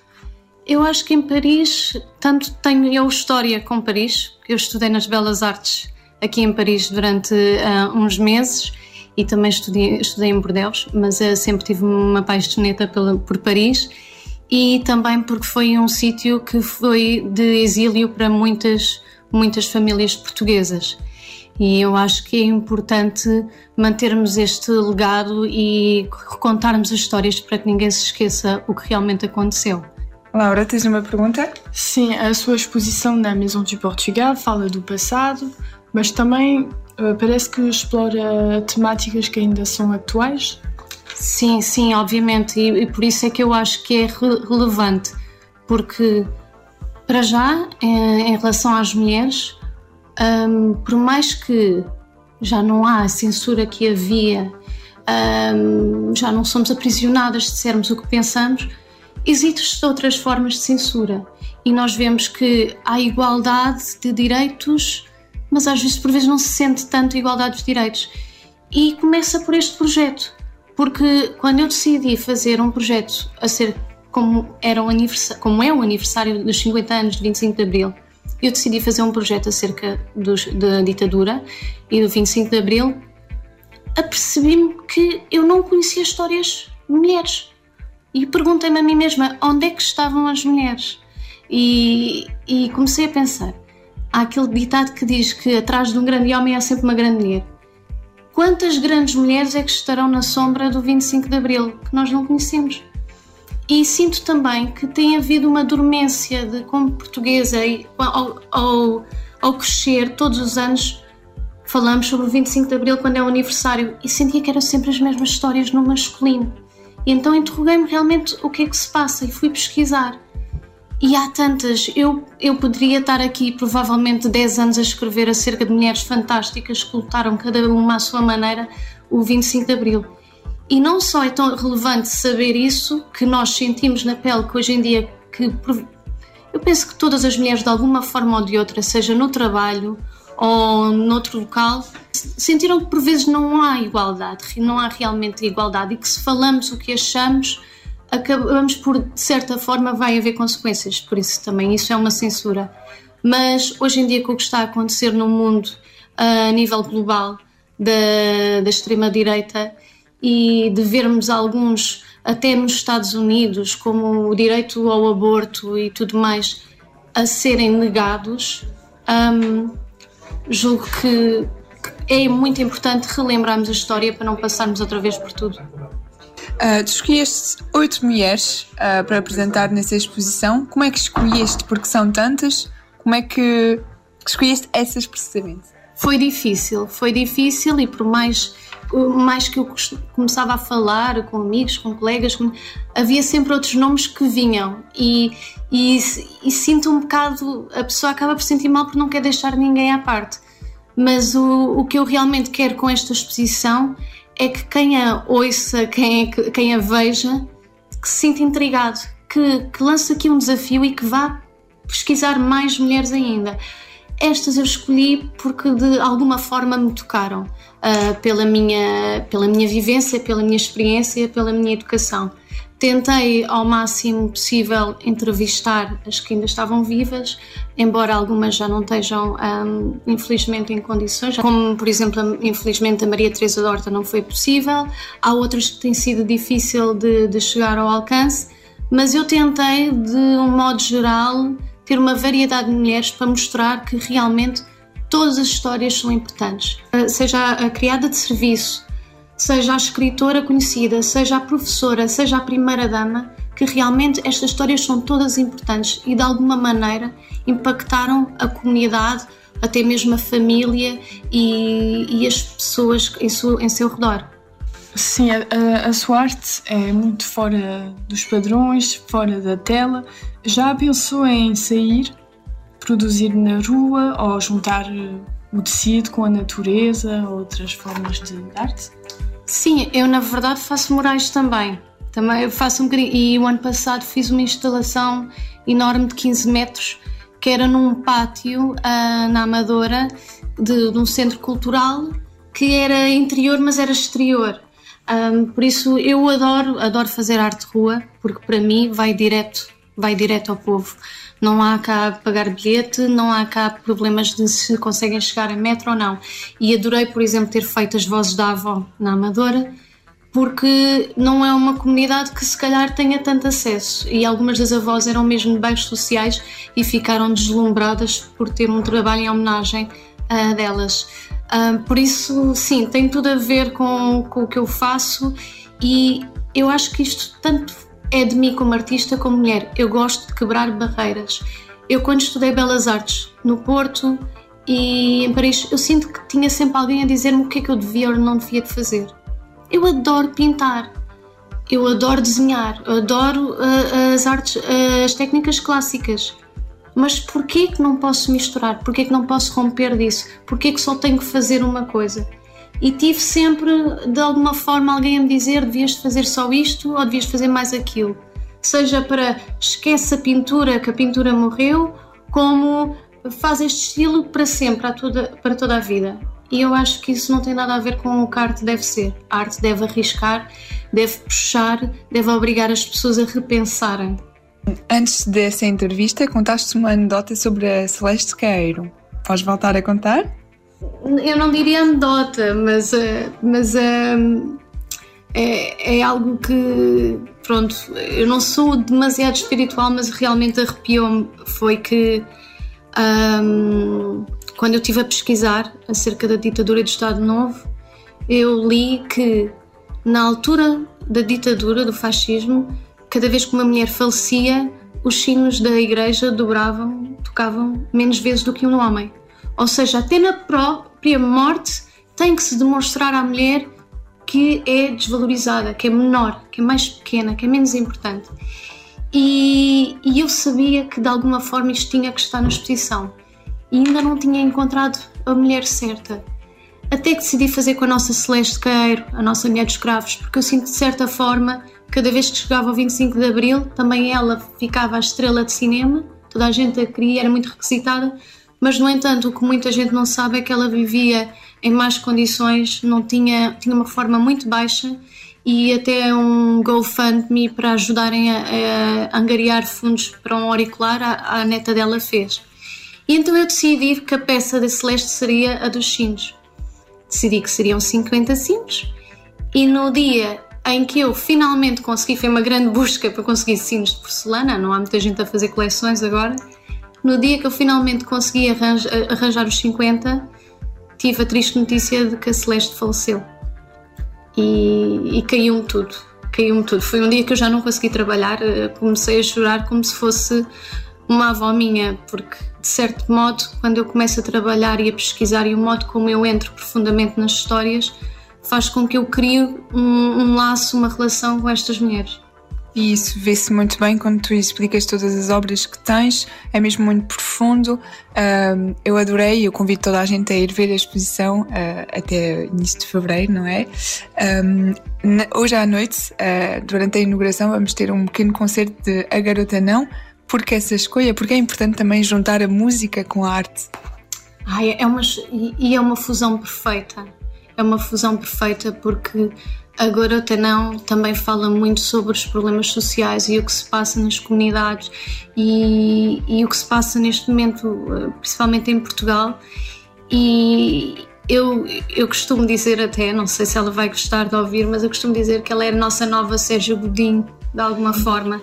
Eu acho que em Paris, tanto tenho eu história com Paris, eu estudei nas Belas Artes aqui em Paris durante uh, uns meses. E também estudei, estudei em Bordeaux, mas uh, sempre tive uma paixoneta pela, por Paris, e também porque foi um sítio que foi de exílio para muitas, muitas famílias portuguesas. E eu acho que é importante mantermos este legado e recontarmos as histórias para que ninguém se esqueça o que realmente aconteceu. Laura, tens uma pergunta? Sim, a sua exposição na Maison de Portugal fala do passado, mas também Uh, parece que explora temáticas que ainda são atuais. Sim, sim, obviamente, e, e por isso é que eu acho que é re- relevante, porque, para já, em, em relação às mulheres, um, por mais que já não há a censura que havia, um, já não somos aprisionadas de dissermos o que pensamos, existem outras formas de censura, e nós vemos que há igualdade de direitos, mas às vezes por vezes não se sente tanto igualdade de direitos. E começa por este projeto, porque quando eu decidi fazer um projeto a ser como, era um aniversário, como é o aniversário dos cinquenta anos de vinte e cinco de Abril, eu decidi fazer um projeto acerca dos, da ditadura e do vinte e cinco de Abril, apercebi-me que eu não conhecia histórias de mulheres. E perguntei-me a mim mesma, onde é que estavam as mulheres? E, e comecei a pensar, há aquele ditado que diz que atrás de um grande homem há sempre uma grande mulher. Quantas grandes mulheres é que estarão na sombra do vinte e cinco de Abril, que nós não conhecemos? E sinto também que tem havido uma dormência de, como portuguesa, e ao, ao, ao crescer todos os anos falamos sobre o vinte e cinco de Abril quando é o aniversário, e sentia que eram sempre as mesmas histórias no masculino. E então interroguei-me realmente o que é que se passa e fui pesquisar. E há tantas, eu, eu poderia estar aqui provavelmente dez anos a escrever acerca de mulheres fantásticas que lutaram cada uma à sua maneira o vinte e cinco de Abril. E não só é tão relevante saber isso, que nós sentimos na pele, que hoje em dia, que eu penso que todas as mulheres de alguma forma ou de outra, seja no trabalho ou noutro local, sentiram que por vezes não há igualdade, não há realmente igualdade, e que se falamos o que achamos, acabamos por, de certa forma, vai haver consequências, por isso também isso é uma censura. Mas hoje em dia, com o que está a acontecer no mundo a nível global da, da extrema-direita, e de vermos alguns, até nos Estados Unidos, como o direito ao aborto e tudo mais, a serem negados, um, julgo que é muito importante relembrarmos a história para não passarmos outra vez por tudo. Uh, tu escolheste oito mulheres uh, para apresentar nessa exposição. Como é que escolheste? Porque são tantas. Como é que escolheste essas precisamente? Foi difícil, foi difícil e por mais, mais que eu começava a falar com amigos, com colegas, com, havia sempre outros nomes que vinham e, e, e sinto um bocado, a pessoa acaba por sentir mal porque não quer deixar ninguém à parte. Mas o, o que eu realmente quero com esta exposição é que quem a ouça, quem, quem a veja, que se sinta intrigado, que, que lance aqui um desafio e que vá pesquisar mais mulheres ainda. Estas eu escolhi porque de alguma forma me tocaram, uh, pela, minha, pela minha vivência, pela minha experiência, pela minha educação. Tentei ao máximo possível entrevistar as que ainda estavam vivas, embora algumas já não estejam, um, infelizmente, em condições, como, por exemplo, infelizmente a Maria Teresa da Horta não foi possível. Há outras que tem sido difícil de, de chegar ao alcance, mas eu tentei, de um modo geral, ter uma variedade de mulheres para mostrar que realmente todas as histórias são importantes. Seja a criada de serviço, seja a escritora conhecida, seja a professora, seja a primeira-dama, que realmente estas histórias são todas importantes e de alguma maneira impactaram a comunidade, até mesmo a família e, e as pessoas em seu, em seu redor. Sim, a, a sua arte é muito fora dos padrões, fora da tela. Já pensou em sair, produzir na rua ou juntar o tecido com a natureza ou outras formas de arte? Sim, eu na verdade faço murais também. Também eu faço um bocadinho. E o ano passado fiz uma instalação enorme de quinze metros, que era num pátio uh, na Amadora, de, de um centro cultural, que era interior, mas era exterior. Um, por isso eu adoro, adoro fazer arte de rua, porque para mim vai direto, vai direto ao povo. Não há cá pagar bilhete, não há cá problemas de se conseguem chegar a metro ou não. E adorei, por exemplo, ter feito as Vozes da Avó na Amadora, porque não é uma comunidade que se calhar tenha tanto acesso. E algumas das avós eram mesmo de bairros sociais e ficaram deslumbradas por ter um trabalho em homenagem uh, delas. Uh, por isso, sim, tem tudo a ver com, com o que eu faço e eu acho que isto tanto é de mim como artista como mulher. Eu gosto de quebrar barreiras. Eu, quando estudei Belas Artes no Porto e em Paris, eu sinto que tinha sempre alguém a dizer-me o que é que eu devia ou não devia de fazer. Eu adoro pintar, eu adoro desenhar, eu adoro uh, as artes, uh, as técnicas clássicas. Mas porquê que não posso misturar? Porquê que não posso romper disso? Porquê que só tenho que fazer uma coisa? E tive sempre, de alguma forma, alguém a me dizer devias fazer só isto ou devias fazer mais aquilo. Seja para esquece a pintura, que a pintura morreu, como faz este estilo para sempre, para toda, para toda a vida. E eu acho que isso não tem nada a ver com o que a arte deve ser. A arte deve arriscar, deve puxar, deve obrigar as pessoas a repensarem. Antes dessa entrevista, contaste uma anedota sobre a Celeste Queiro. Podes voltar a contar? Eu não diria anedota, mas, mas uh, é, é algo que, pronto, eu não sou demasiado espiritual, mas realmente arrepiou-me. Foi que um, quando eu estive a pesquisar acerca da ditadura do Estado Novo, eu li que na altura da ditadura, do fascismo, cada vez que uma mulher falecia, os sinos da igreja dobravam, tocavam menos vezes do que um homem. Ou seja, até na própria morte tem que se demonstrar à mulher que é desvalorizada, que é menor, que é mais pequena, que é menos importante. E, e eu sabia que de alguma forma isto tinha que estar na exposição. E ainda não tinha encontrado a mulher certa. Até que decidi fazer com a nossa Celeste Queiro, a nossa mulher dos escravos, porque eu sinto de certa forma, cada vez que chegava ao vinte e cinco de Abril, também ela ficava a estrela de cinema, toda a gente a queria, era muito requisitada, mas no entanto o que muita gente não sabe é que ela vivia em más condições, não tinha, tinha uma forma muito baixa e até um GoFundMe para ajudarem a, a angariar fundos para um auricular a, a neta dela fez. E então eu decidi que a peça da Celeste seria a dos sinos. Decidi que seriam cinquenta sinos e no dia em que eu finalmente consegui, foi uma grande busca para conseguir sinos de porcelana, não há muita gente a fazer coleções agora, no dia que eu finalmente consegui arranjar, arranjar os cinquenta, tive a triste notícia de que a Celeste faleceu. E, e caiu-me tudo, caiu-me tudo. Foi um dia que eu já não consegui trabalhar, comecei a chorar como se fosse uma avó minha, porque de certo modo, quando eu começo a trabalhar e a pesquisar e o modo como eu entro profundamente nas histórias, faz com que eu crie um, um laço, uma relação com estas mulheres. E isso vê-se muito bem quando tu explicas todas as obras que tens, é mesmo muito profundo. Um, eu adorei, eu convido toda a gente a ir ver a exposição uh, até início de fevereiro, não é? Um, na, hoje à noite, uh, durante a inauguração, vamos ter um pequeno concerto de A Garota Não. Porque essa escolha? Porque é importante também juntar a música com a arte. Ai, é uma, e é uma fusão perfeita. é uma fusão perfeita, porque a Garota Não também fala muito sobre os problemas sociais e o que se passa nas comunidades e, e o que se passa neste momento, principalmente em Portugal. E eu, eu costumo dizer até, não sei se ela vai gostar de ouvir, mas eu costumo dizer que ela é a nossa nova Sérgio Godinho, de alguma forma.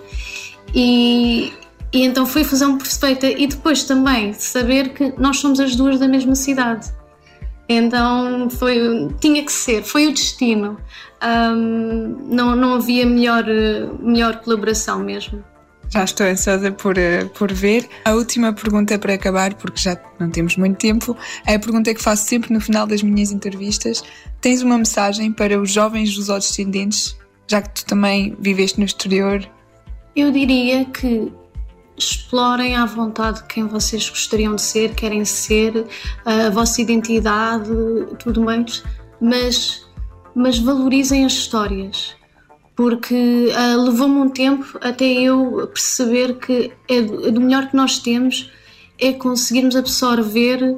E, e então foi a fusão perfeita. E depois também saber que nós somos as duas da mesma cidade. Então foi, tinha que ser, foi o destino. Um, não, não havia melhor, melhor colaboração mesmo. Já estou ansiosa por, por ver. A última pergunta para acabar, porque já não temos muito tempo, é a pergunta que faço sempre no final das minhas entrevistas. Tens uma mensagem para os jovens lusodescendentes, já que tu também viveste no exterior? Eu diria que explorem à vontade quem vocês gostariam de ser, querem ser, a vossa identidade, tudo mais, mas, mas valorizem as histórias. Porque uh, levou-me um tempo até eu perceber que é do, é do melhor que nós temos é conseguirmos absorver uh,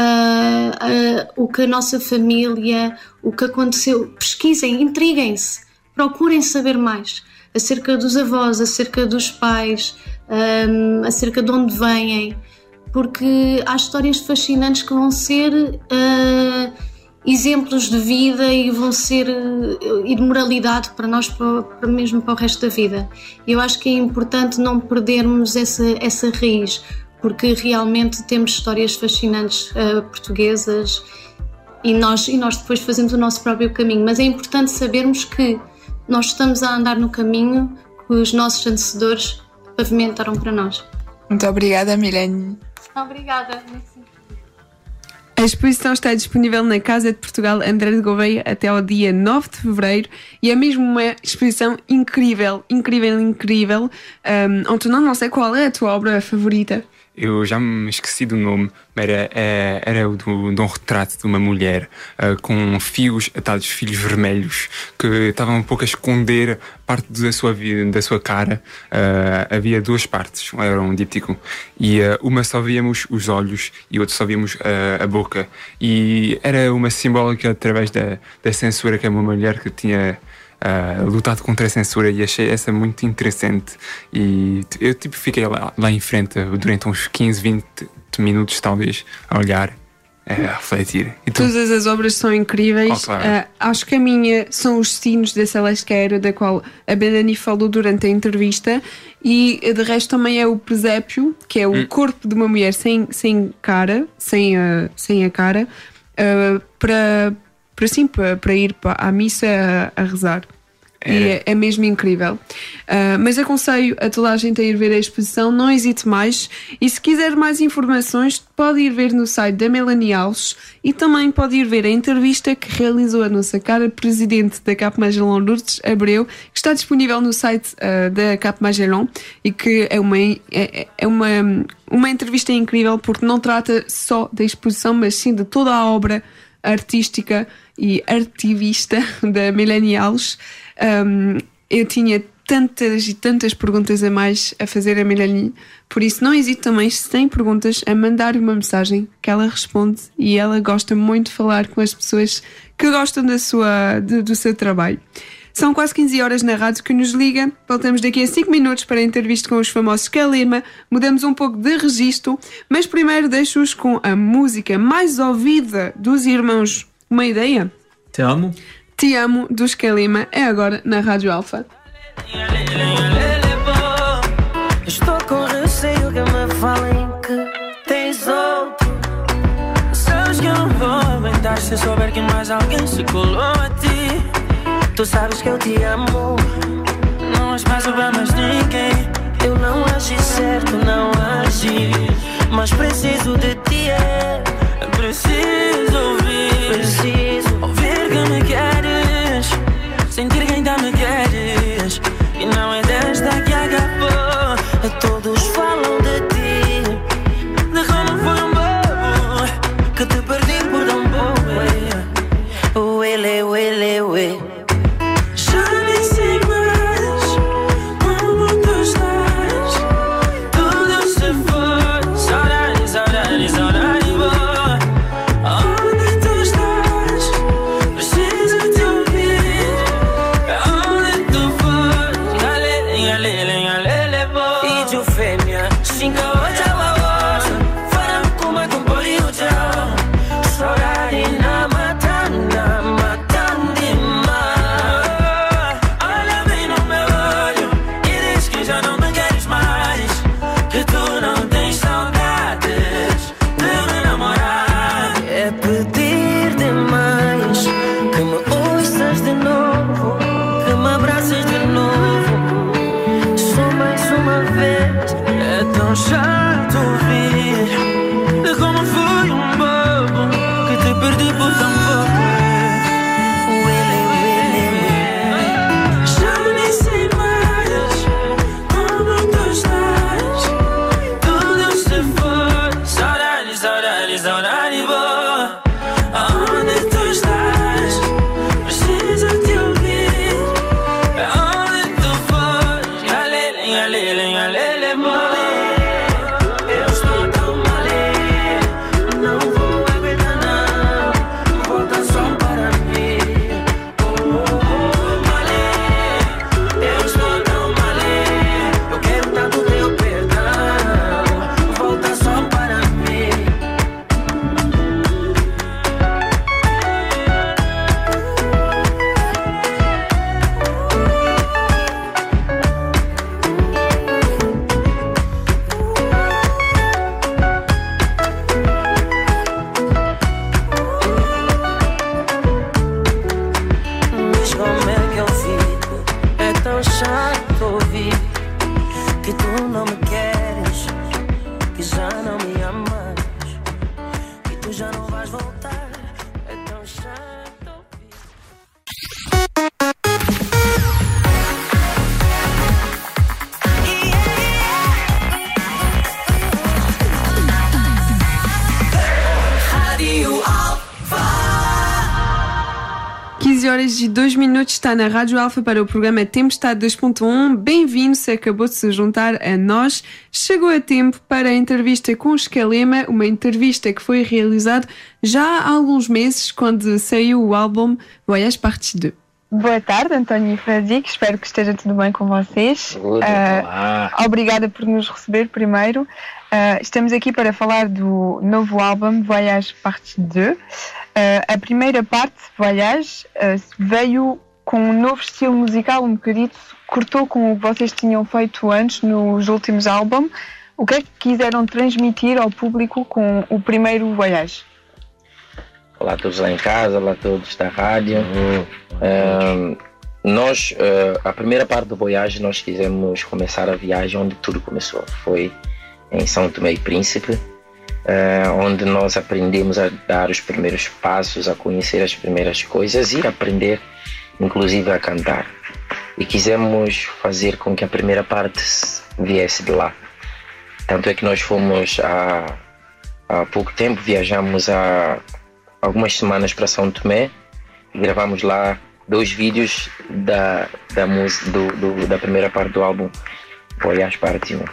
uh, o que a nossa família, o que aconteceu. Pesquisem, intriguem-se, procurem saber mais acerca dos avós, acerca dos pais, um, acerca de onde vêm, porque há histórias fascinantes que vão ser uh, exemplos de vida e vão ser uh, e de moralidade para nós, para, para mesmo para o resto da vida. Eu acho que é importante não perdermos essa, essa raiz, porque realmente temos histórias fascinantes uh, portuguesas e nós, e nós depois fazemos o nosso próprio caminho, mas é importante sabermos que nós estamos a andar no caminho que os nossos antecessores pavimentaram para nós. Muito obrigada, Milene. Obrigada. A exposição está disponível na Casa de Portugal André de Gouveia até ao dia nove de fevereiro e é mesmo uma exposição incrível, incrível, incrível. Um, António, não sei qual é a tua obra favorita? Eu já me esqueci do nome, mas era, era o do, de um retrato de uma mulher uh, com fios atados, fios vermelhos, que estavam um pouco a esconder parte da sua vida, da sua cara. Uh, havia duas partes, era um díptico, e uh, uma só víamos os olhos e outra só víamos uh, a boca. E era uma simbólica através da, da censura, que é uma mulher que tinha Uh, lutado contra a censura, e achei essa muito interessante. E eu tipo fiquei lá, lá em frente durante uns quinze, vinte minutos talvez a olhar, a refletir. E tu? Todas as obras são incríveis. Oh, claro. uh, acho que a minha são os sinos da Celeste Queiro, da qual a Melanie falou durante a entrevista, e de resto também é o presépio, que é o hum. corpo de uma mulher sem, sem cara, sem a, sem a cara, uh, para para, sim, para, para ir para à missa a, a rezar. É. E é, é mesmo incrível. Uh, mas aconselho a toda a gente a ir ver a exposição, não hesite mais. E se quiser mais informações, pode ir ver no site da Melanie Alves e também pode ir ver a entrevista que realizou a nossa cara presidente da Cap Magellan, Lourdes Abreu, que está disponível no site uh, da Cap Magellan e que é uma, é, é uma, uma entrevista incrível, porque não trata só da exposição, mas sim de toda a obra artística e artivista da Melanie Alves. Um, eu tinha tantas e tantas perguntas a mais a fazer a Melanie, por isso não hesite também, se tem perguntas, a mandar uma mensagem que ela responde, e ela gosta muito de falar com as pessoas que gostam da sua, de, do seu trabalho. São quase quinze horas na rádio que nos liga. Voltamos daqui a cinco minutos para a entrevista com os famosos Kalima. Mudamos um pouco de registro, mas primeiro deixo-os com a música mais ouvida dos irmãos. Uma ideia? Te amo. Te amo, dos Kalima, é agora na Rádio Alfa. Estou com receio que me falem que tens outro. Sabes que eu não vou aguentar se souber que mais alguém se colou a ti. Tu sabes que eu te amo, não há espaço para mais ninguém. Eu não agi certo, não agi, mas preciso de ti, é. Preciso ouvir, preciso ouvir que me queres, sentir que ainda me queres, e não é desta que acabou. Todos falam de ti, de como foi um bobo, que te perdi por tão pouco. Uele, uele, uele. Saudade, saudade, baby. Aonde tu estás? Preciso te ouvir. Aonde tu fores? Galele, galele, galele, boy. Eu estou tão mal, não vou aguentar não. Volta só para mim. Oh, oh, oh, malê. Eu estou tão mal, eu quero tanto teu perdão. Volta só para mim. Diz como é que eu fico, é tão chato ouvir que tu não me queres, que já não me amas, que tu já não vais voltar. É tão chato ouvir. Rádio quinze horas e dois minutos, está na Rádio Alfa para o programa Tempestade dois ponto um. Bem-vindo, se acabou de se juntar a nós. Chegou a tempo para a entrevista com o Escalema, uma entrevista que foi realizada já há alguns meses, quando saiu o álbum Voyage Partie dois. Boa tarde, António e Frederico, espero que esteja tudo bem com vocês. Tudo, uh, obrigada por nos receber primeiro. Uh, estamos aqui para falar do novo álbum Voyage Partie dois. Uh, a primeira parte, Voyage, uh, veio com um novo estilo musical, um bocadito, cortou com o que vocês tinham feito antes nos últimos álbuns. O que é que quiseram transmitir ao público com o primeiro Voyage? Olá a todos lá em casa, olá a todos da rádio. Uhum. Uh, nós, uh, a primeira parte do Voyage, nós quisemos começar a viagem onde tudo começou. Foi em São Tomé e Príncipe, uh, onde nós aprendemos a dar os primeiros passos, a conhecer as primeiras coisas e aprender, inclusive, a cantar. E quisemos fazer com que a primeira parte viesse de lá. Tanto é que nós fomos, há, há pouco tempo, viajamos a algumas semanas para São Tomé e gravamos lá dois vídeos da, da, música, do, do, da primeira parte do álbum Voyage Partie um.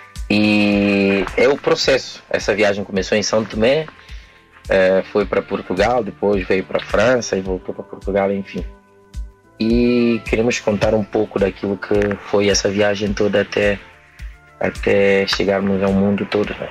E é o processo. Essa viagem começou em São Tomé, uh, foi para Portugal, depois veio para França e voltou para Portugal, enfim. E queremos contar um pouco daquilo que foi essa viagem toda até, até chegarmos ao mundo todo, né?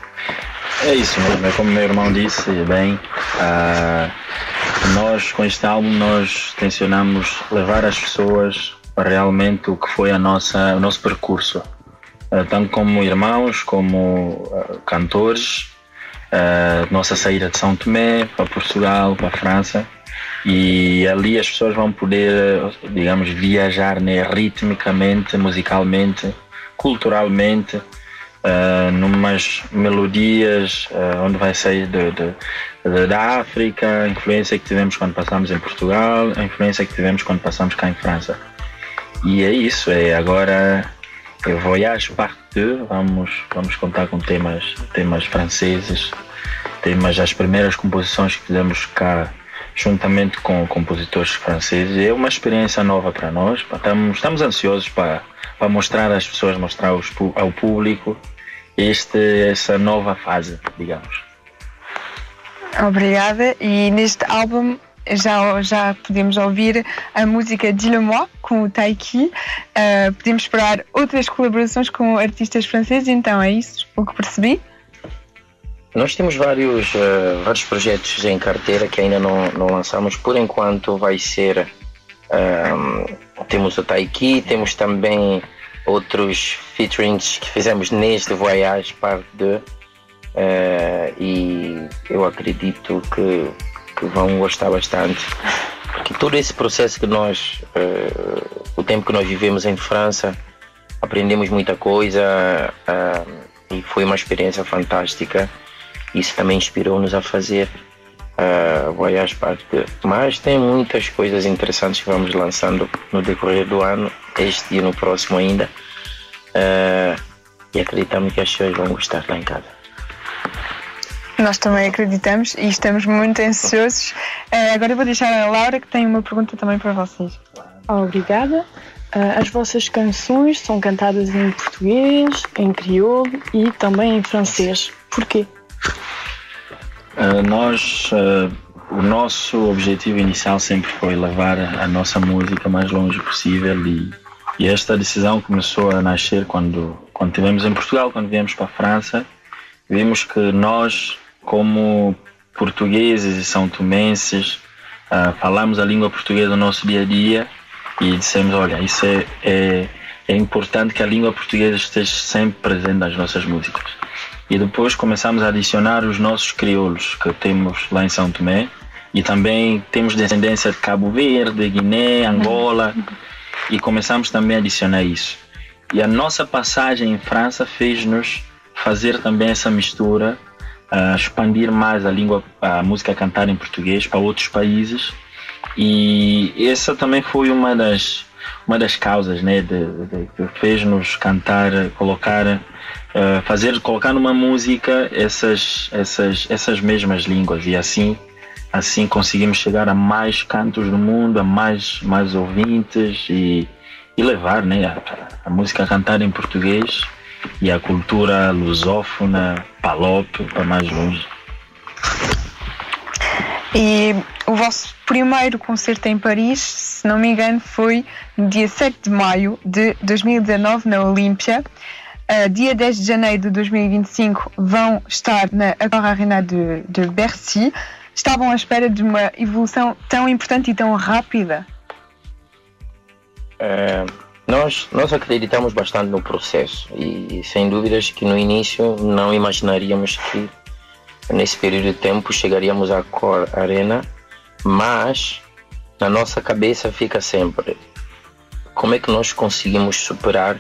É isso mesmo, é como meu irmão disse bem, uh, nós com este álbum nós tencionamos levar as pessoas para realmente o que foi a nossa, o nosso percurso, uh, tanto como irmãos, como uh, cantores, uh, nossa saída de São Tomé para Portugal, para a França, e ali as pessoas vão poder, digamos, viajar, né, ritmicamente, musicalmente, culturalmente, Uh, numas melodias uh, onde vai sair de, de, de, da África, a influência que tivemos quando passamos em Portugal, a influência que tivemos quando passamos cá em França. E é isso, é agora é Voyage Partie dois, vamos, vamos contar com temas, temas franceses, temas, as primeiras composições que fizemos cá juntamente com compositores franceses. É uma experiência nova para nós, estamos, estamos ansiosos para, para mostrar às pessoas, mostrar aos, ao público Este, essa nova fase, digamos. Obrigada. E neste álbum já, já podemos ouvir a música Dis-le-moi com o Taiki. Uh, podemos esperar outras colaborações com artistas franceses, então é isso o que percebi? Nós temos vários, uh, vários projetos em carteira que ainda não, não lançamos. Por enquanto vai ser uh, temos o Taiki, temos também outros featurings que fizemos neste Voyage Partie dois, uh, e eu acredito que, que vão gostar bastante, porque todo esse processo que nós, uh, o tempo que nós vivemos em França, aprendemos muita coisa, uh, e foi uma experiência fantástica. Isso também inspirou-nos a fazer uh, Voyage Partie dois. Mas tem muitas coisas interessantes que vamos lançando no decorrer do ano, este e no próximo ainda. Uh, e acreditamos que as pessoas vão gostar lá em casa. Nós também acreditamos e estamos muito ansiosos. Uh, agora eu vou deixar a Laura, que tem uma pergunta também para vocês. Obrigada. Uh, as vossas canções são cantadas em português, em crioulo e também em francês. Porquê? Uh, nós, uh, o nosso objetivo inicial sempre foi levar a nossa música mais longe possível e, e esta decisão começou a nascer quando, quando estivemos em Portugal, quando viemos para a França. Vimos que nós, como portugueses e são tomenses, uh, falamos a língua portuguesa no nosso dia a dia e dissemos, olha, isso é, é, é importante que a língua portuguesa esteja sempre presente nas nossas músicas. E depois começamos a adicionar os nossos crioulos que temos lá em São Tomé e também temos descendência de Cabo Verde, Guiné, Angola e começamos também a adicionar isso. E a nossa passagem em França fez-nos fazer também essa mistura, uh, expandir mais a língua, a música cantada em português para outros países e essa também foi uma das, uma das causas, né, de, de, que fez-nos cantar, colocar, uh, fazer, colocar numa música essas, essas, essas mesmas línguas e assim, assim conseguimos chegar a mais cantos do mundo, a mais, mais ouvintes e, e levar, né, a, a música cantada em português e a cultura lusófona, Palop, para mais longe. E o vosso primeiro concerto em Paris, se não me engano, foi no dia sete de maio de dois mil e dezanove na Olímpia. Uh, dia dez de janeiro de dois mil e vinte e cinco vão estar na Accor Arena de, de Bercy. Estavam à espera de uma evolução tão importante e tão rápida? É... Nós, nós acreditamos bastante no processo e sem dúvidas que no início não imaginaríamos que nesse período de tempo chegaríamos à Accor Arena, mas na nossa cabeça fica sempre como é que nós conseguimos superar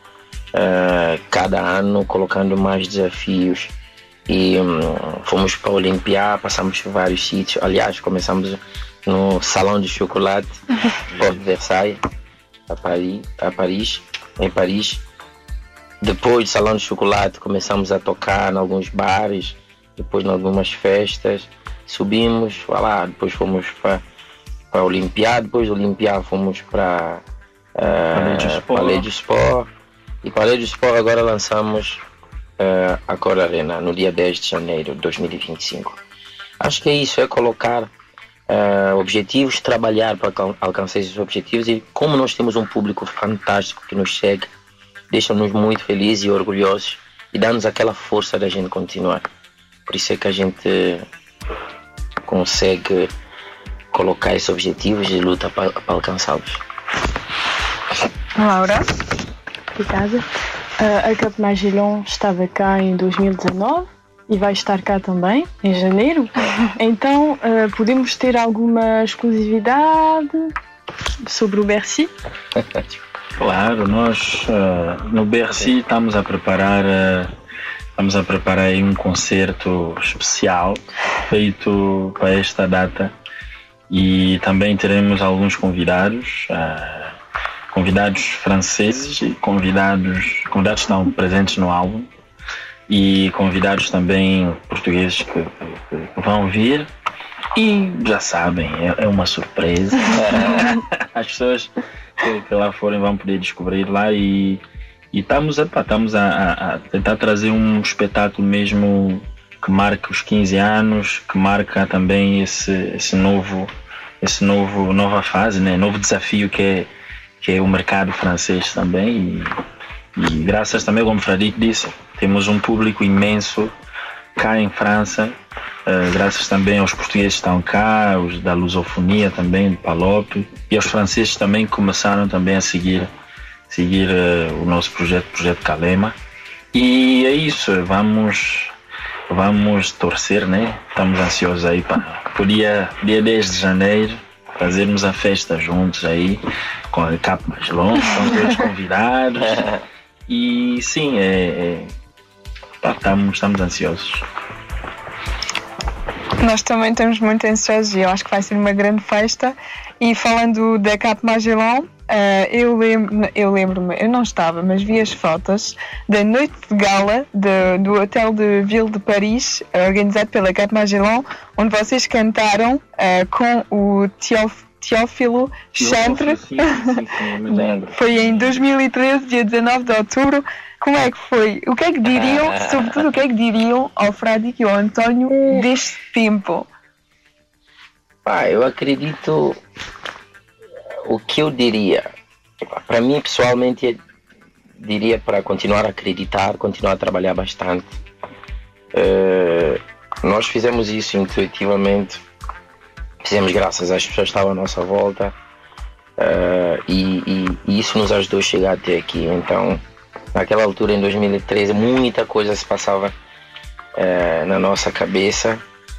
uh, cada ano colocando mais desafios e um, fomos para a Olimpíada, passamos por vários sítios, aliás começamos no Salão de Chocolate Porte de Versailles A Paris, a Paris, em Paris. Depois do Salão de Chocolate começamos a tocar em alguns bares, depois em algumas festas, subimos, lá, depois fomos para a Olimpíada, depois da Olimpíada fomos para uh, Palais du Sport e Palais du Sport agora lançamos uh, a Accor Arena no dia dez de janeiro de dois mil e vinte e cinco. Acho que é isso, é colocar Uh, objetivos, trabalhar para alcançar esses objetivos e como nós temos um público fantástico que nos segue, deixa-nos muito felizes e orgulhosos e dá-nos aquela força da gente continuar. Por isso é que a gente consegue colocar esses objetivos e luta para, para alcançá-los. Laura? Obrigada. Uh, a Cap Magellan estava cá em dois mil e dezanove e vai estar cá também, em janeiro. Então, uh, podemos ter alguma exclusividade sobre o Bercy? Claro, nós uh, no Bercy estamos a preparar uh, estamos a preparar aí um concerto especial feito para esta data e também teremos alguns convidados, uh, convidados franceses e convidados, convidados que estão presentes no álbum. E convidados também portugueses que, que, que vão vir e já sabem, é, é uma surpresa. As pessoas que, que lá forem vão poder descobrir lá e, e estamos, a, estamos a, a tentar trazer um espetáculo mesmo que marque os quinze anos, que marca também esse, esse novo, esse novo, nova fase, né? Novo desafio que é, que é o mercado francês também e, e graças também, como o Fradique disse, temos um público imenso cá em França, uh, graças também aos portugueses que estão cá, os da lusofonia também, de Palop, e aos franceses também que começaram também a seguir, seguir uh, o nosso projeto, projeto Calema. E é isso, vamos, vamos torcer, né? Estamos ansiosos aí para o dia, dia dez de janeiro fazermos a festa juntos aí, com a Cap Magellan, estão todos convidados. E sim, é... é Estamos, estamos ansiosos. Nós também estamos muito ansiosos e eu acho que vai ser uma grande festa. E falando da Cap Magellan, uh, Uh, eu lembro, eu lembro-me, eu não estava, mas vi as fotos da noite de gala de, do Hotel de Ville de Paris, organizado pela Cap Magellan, onde vocês cantaram uh, com o Teóf- Teófilo Chantre. Sim, sim, sim, me lembro. Foi em dois mil e treze, dia dezanove de outubro. Como é que foi? O que é que diriam, sobretudo, o que é que diriam ao Fradique e ao António deste tempo? Pá, eu acredito. O que eu diria? Para mim, pessoalmente, eu diria para continuar a acreditar, continuar a trabalhar bastante. Uh, nós fizemos isso intuitivamente, fizemos graças às pessoas que estavam à nossa volta, uh, e, e, e isso nos ajudou a chegar até aqui. Então, naquela altura, em dois mil e treze, muita coisa se passava uh, na nossa cabeça,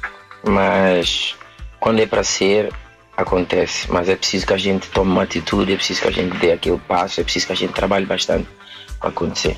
mas quando é para ser, acontece. Mas é preciso que a gente tome uma atitude, é preciso que a gente dê aquele passo, é preciso que a gente trabalhe bastante para acontecer.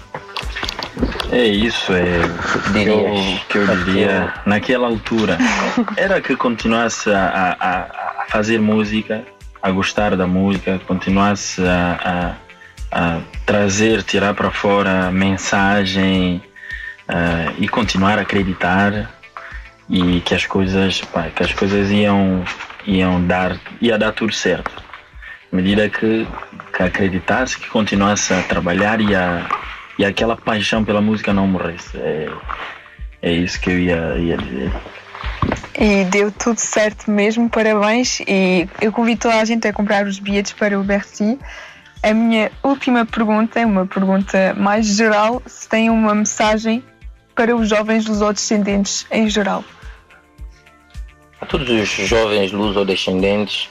É isso, é o que, que eu diria naquela altura. Era que continuasse a, a, a fazer música, a gostar da música, continuasse a, a, a trazer, tirar para fora mensagem, uh, e continuar a acreditar, e que as coisas, pá, que as coisas iam, iam dar, ia dar tudo certo. À medida que, que acreditasse, que continuasse a trabalhar e, a, e aquela paixão pela música não morresse. É, é isso que eu ia, ia dizer. E deu tudo certo mesmo, parabéns. E eu convido toda a gente a comprar os bilhetes para o Bercy. A minha última pergunta é uma pergunta mais geral: se tem uma mensagem para os jovens lusodescendentes em geral. A todos os jovens lusodescendentes,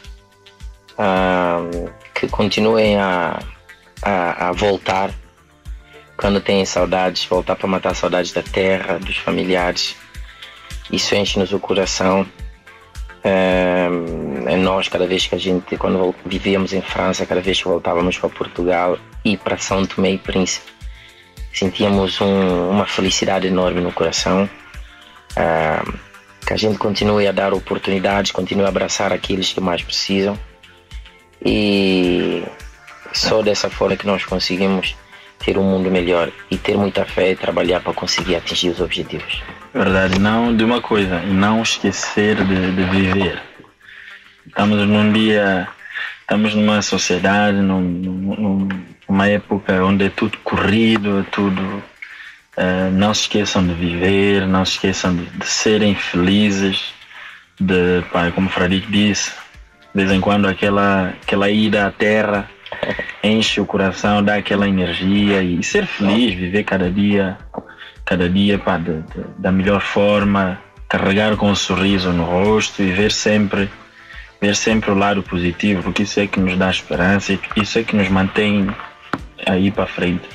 uh, que continuem a, a, a voltar quando têm saudades, voltar para matar saudades da terra, dos familiares. Isso enche-nos o coração. Uh, é nós, cada vez que a gente, quando vivíamos em França, cada vez que voltávamos para Portugal e para São Tomé e Príncipe, sentíamos um, uma felicidade enorme no coração. Uh, que a gente continue a dar oportunidades, continue a abraçar aqueles que mais precisam, e só dessa forma que nós conseguimos ter um mundo melhor e ter muita fé e trabalhar para conseguir atingir os objetivos. Verdade, não de uma coisa, não esquecer de, de viver. Estamos num dia, estamos numa sociedade, num, num, numa época onde é tudo corrido, é tudo. Uh, não se esqueçam de viver, não se esqueçam de, de serem felizes, de, pá, como o Fradique disse, de vez em quando aquela, aquela ida à terra enche o coração, dá aquela energia, e ser feliz, viver cada dia, cada dia pá, de, de, da melhor forma, carregar com um sorriso no rosto e ver sempre, ver sempre o lado positivo, porque isso é que nos dá esperança e isso é que nos mantém aí para frente.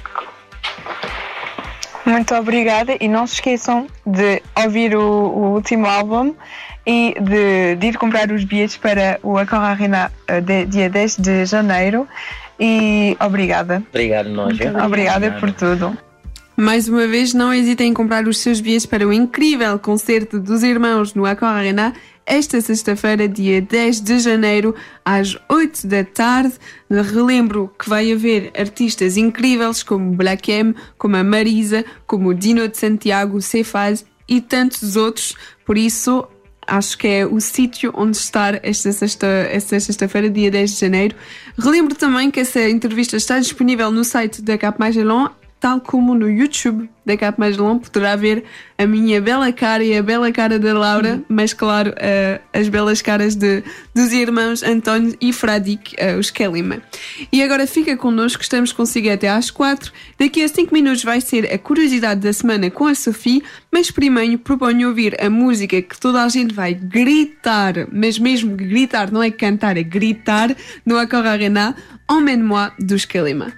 Muito obrigada, e não se esqueçam de ouvir o, o último álbum e de, de ir comprar os bilhetes para o Accor Arena de, dia dez de janeiro. E obrigada. Obrigado, nós. Obrigada, obrigada por tudo. Mais uma vez, não hesitem em comprar os seus bilhetes para o incrível concerto dos Irmãos no Accor Arena esta sexta-feira, dia dez de janeiro, às oito da tarde. Relembro que vai haver artistas incríveis como Black M, como a Marisa, como o Dino de Santiago, Cefaz e tantos outros. Por isso, acho que é o sítio onde estar esta, sexta, esta sexta-feira, dia dez de janeiro. Relembro também que essa entrevista está disponível no site da Cap Magellan, tal como no YouTube da Cap Magellan. Poderá ver a minha bela cara e a bela cara da Laura, uhum. mas claro, uh, as belas caras de, dos irmãos António e Fradique, uh, os Kelima. E agora fica connosco, estamos consigo até às quatro. Daqui a cinco minutos vai ser a curiosidade da semana com a Sofia, mas primeiro proponho ouvir a música que toda a gente vai gritar, mas mesmo gritar, não é cantar, é gritar, no Accor Arena, Emmène-moi, dos Kelima.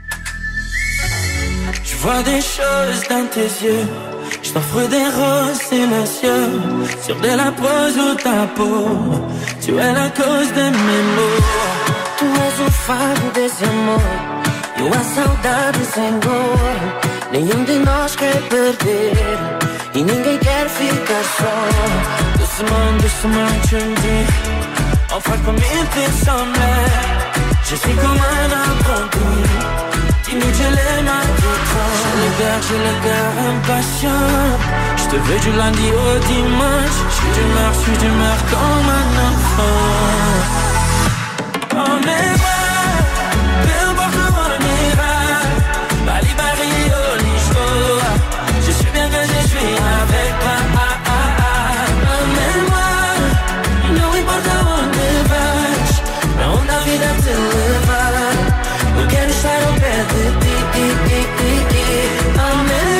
Je vois des choses dans tes yeux, je t'offre des roses silencieux, sur de la pose ou ta peau, tu es la cause de mes maux. Tu és o fado desse amor, e a saudade sem dor, nenhum de nós quer perder, e ninguém quer ficar só. Doucement, doucement tu me dis, enfin comme il te semblait, Je suis comme un apprenti, timide, les mains qui tremblent. J'ai le cœur, j'ai le cœur impatient. Je te veux du lundi au dimanche. Je suis d'humeur, je suis d'humeur comme un enfant. Oh mais ouais, peu importe où on ira, Bali, Bali, oh Lisboa. Je suis bien que je suis avec toi. Oh mais ouais, não importa onde vais, pra onde a vida te levar, eu quero estar ao pé de ti. Oh mais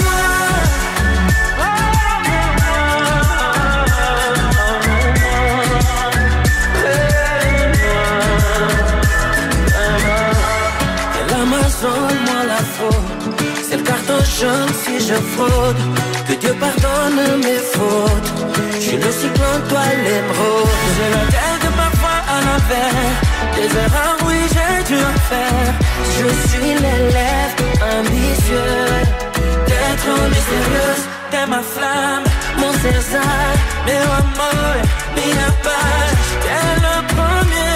moi la faute, c'est le carton jaune si je fraude. Que Dieu pardonne mes fautes. Je suis le cyclone, toi l'émeraude. J'ai la tête parfois à l'envers. Des erreurs, oui, j'ai dû en faire. Je suis l'élève ambitieux. T'es trop mystérieuse, t'es ma flamme, mon César, meu amor, minha paz. T'es le premier.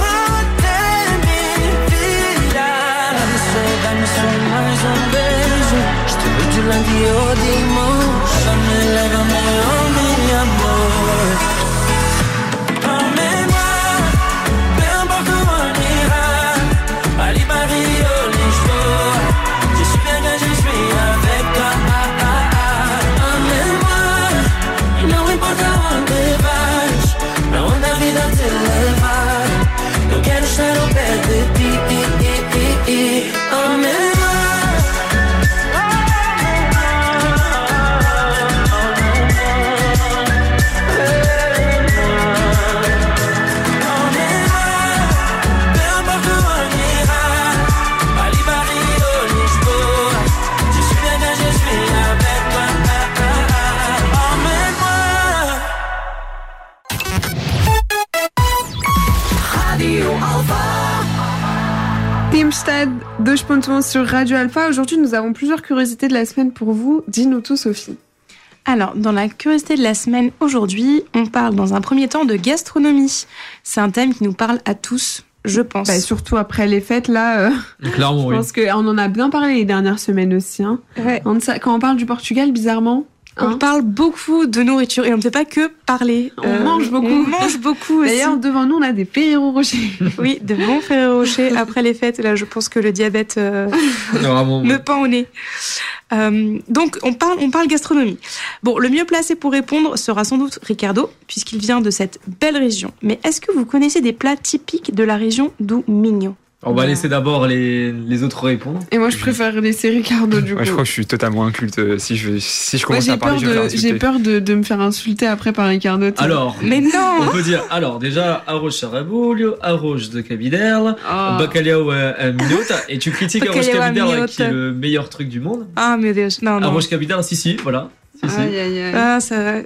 Mais um beijo, je te veux du lundi au dimanche. Lève-moi, lève-moi, oh mi amor. Emmène-moi, peu importe où on ira, Bali, Bali, oh Lisboa. Je suis bien que je suis avec toi. Emmène-moi, não importa onde vais, pra onde a vida te levar, eu quero estar ao pé de ti. Emmène-moi. Teamstad deux point onze sur Radio Alpha. Aujourd'hui, nous avons plusieurs curiosités de la semaine pour vous. Dis-nous tout, Sophie. Alors, dans la curiosité de la semaine aujourd'hui, on parle dans un premier temps de gastronomie. C'est un thème qui nous parle à tous, je pense. Bah, surtout après les fêtes, là, euh, Clairement, je oui. pense qu'on en a bien parlé les dernières semaines aussi. Hein. Ouais. On, quand on parle du Portugal, bizarrement... On hein parle beaucoup de nourriture et on ne fait pas que parler. On euh, mange beaucoup. On mange beaucoup aussi. D'ailleurs, devant nous, on a des Ferrero Rocher. Oui, de bons Ferrero Rocher après les fêtes. Là, je pense que le diabète euh, Vraiment, me ouais. pend au nez. Euh, donc, on parle, on parle gastronomie. Bon, le mieux placé pour répondre sera sans doute Ricardo, puisqu'il vient de cette belle région. Mais est-ce que vous connaissez des plats typiques de la région do Minho ? On va laisser d'abord les, les autres répondre. Et moi, je préfère laisser Ricardo, du Ouais, coup. je crois que je suis totalement inculte. Si je, si je Moi, commence j'ai à parler, peur, je vais me faire de, insulter. j'ai peur de, de me faire insulter après par Ricardo. t'sais. Alors, Mais non on peut dire, alors déjà, arroz charabulho, arroz de cabiderle, Oh. bacalhau à minota, et tu critiques arroz Bacalhau à cabiderle minota. qui est le meilleur truc du monde. Ah, meu Deus, non, non. Arroz cabiderle, si, si, voilà. Si, si. Aïe, aïe, aïe. Ah, ça va.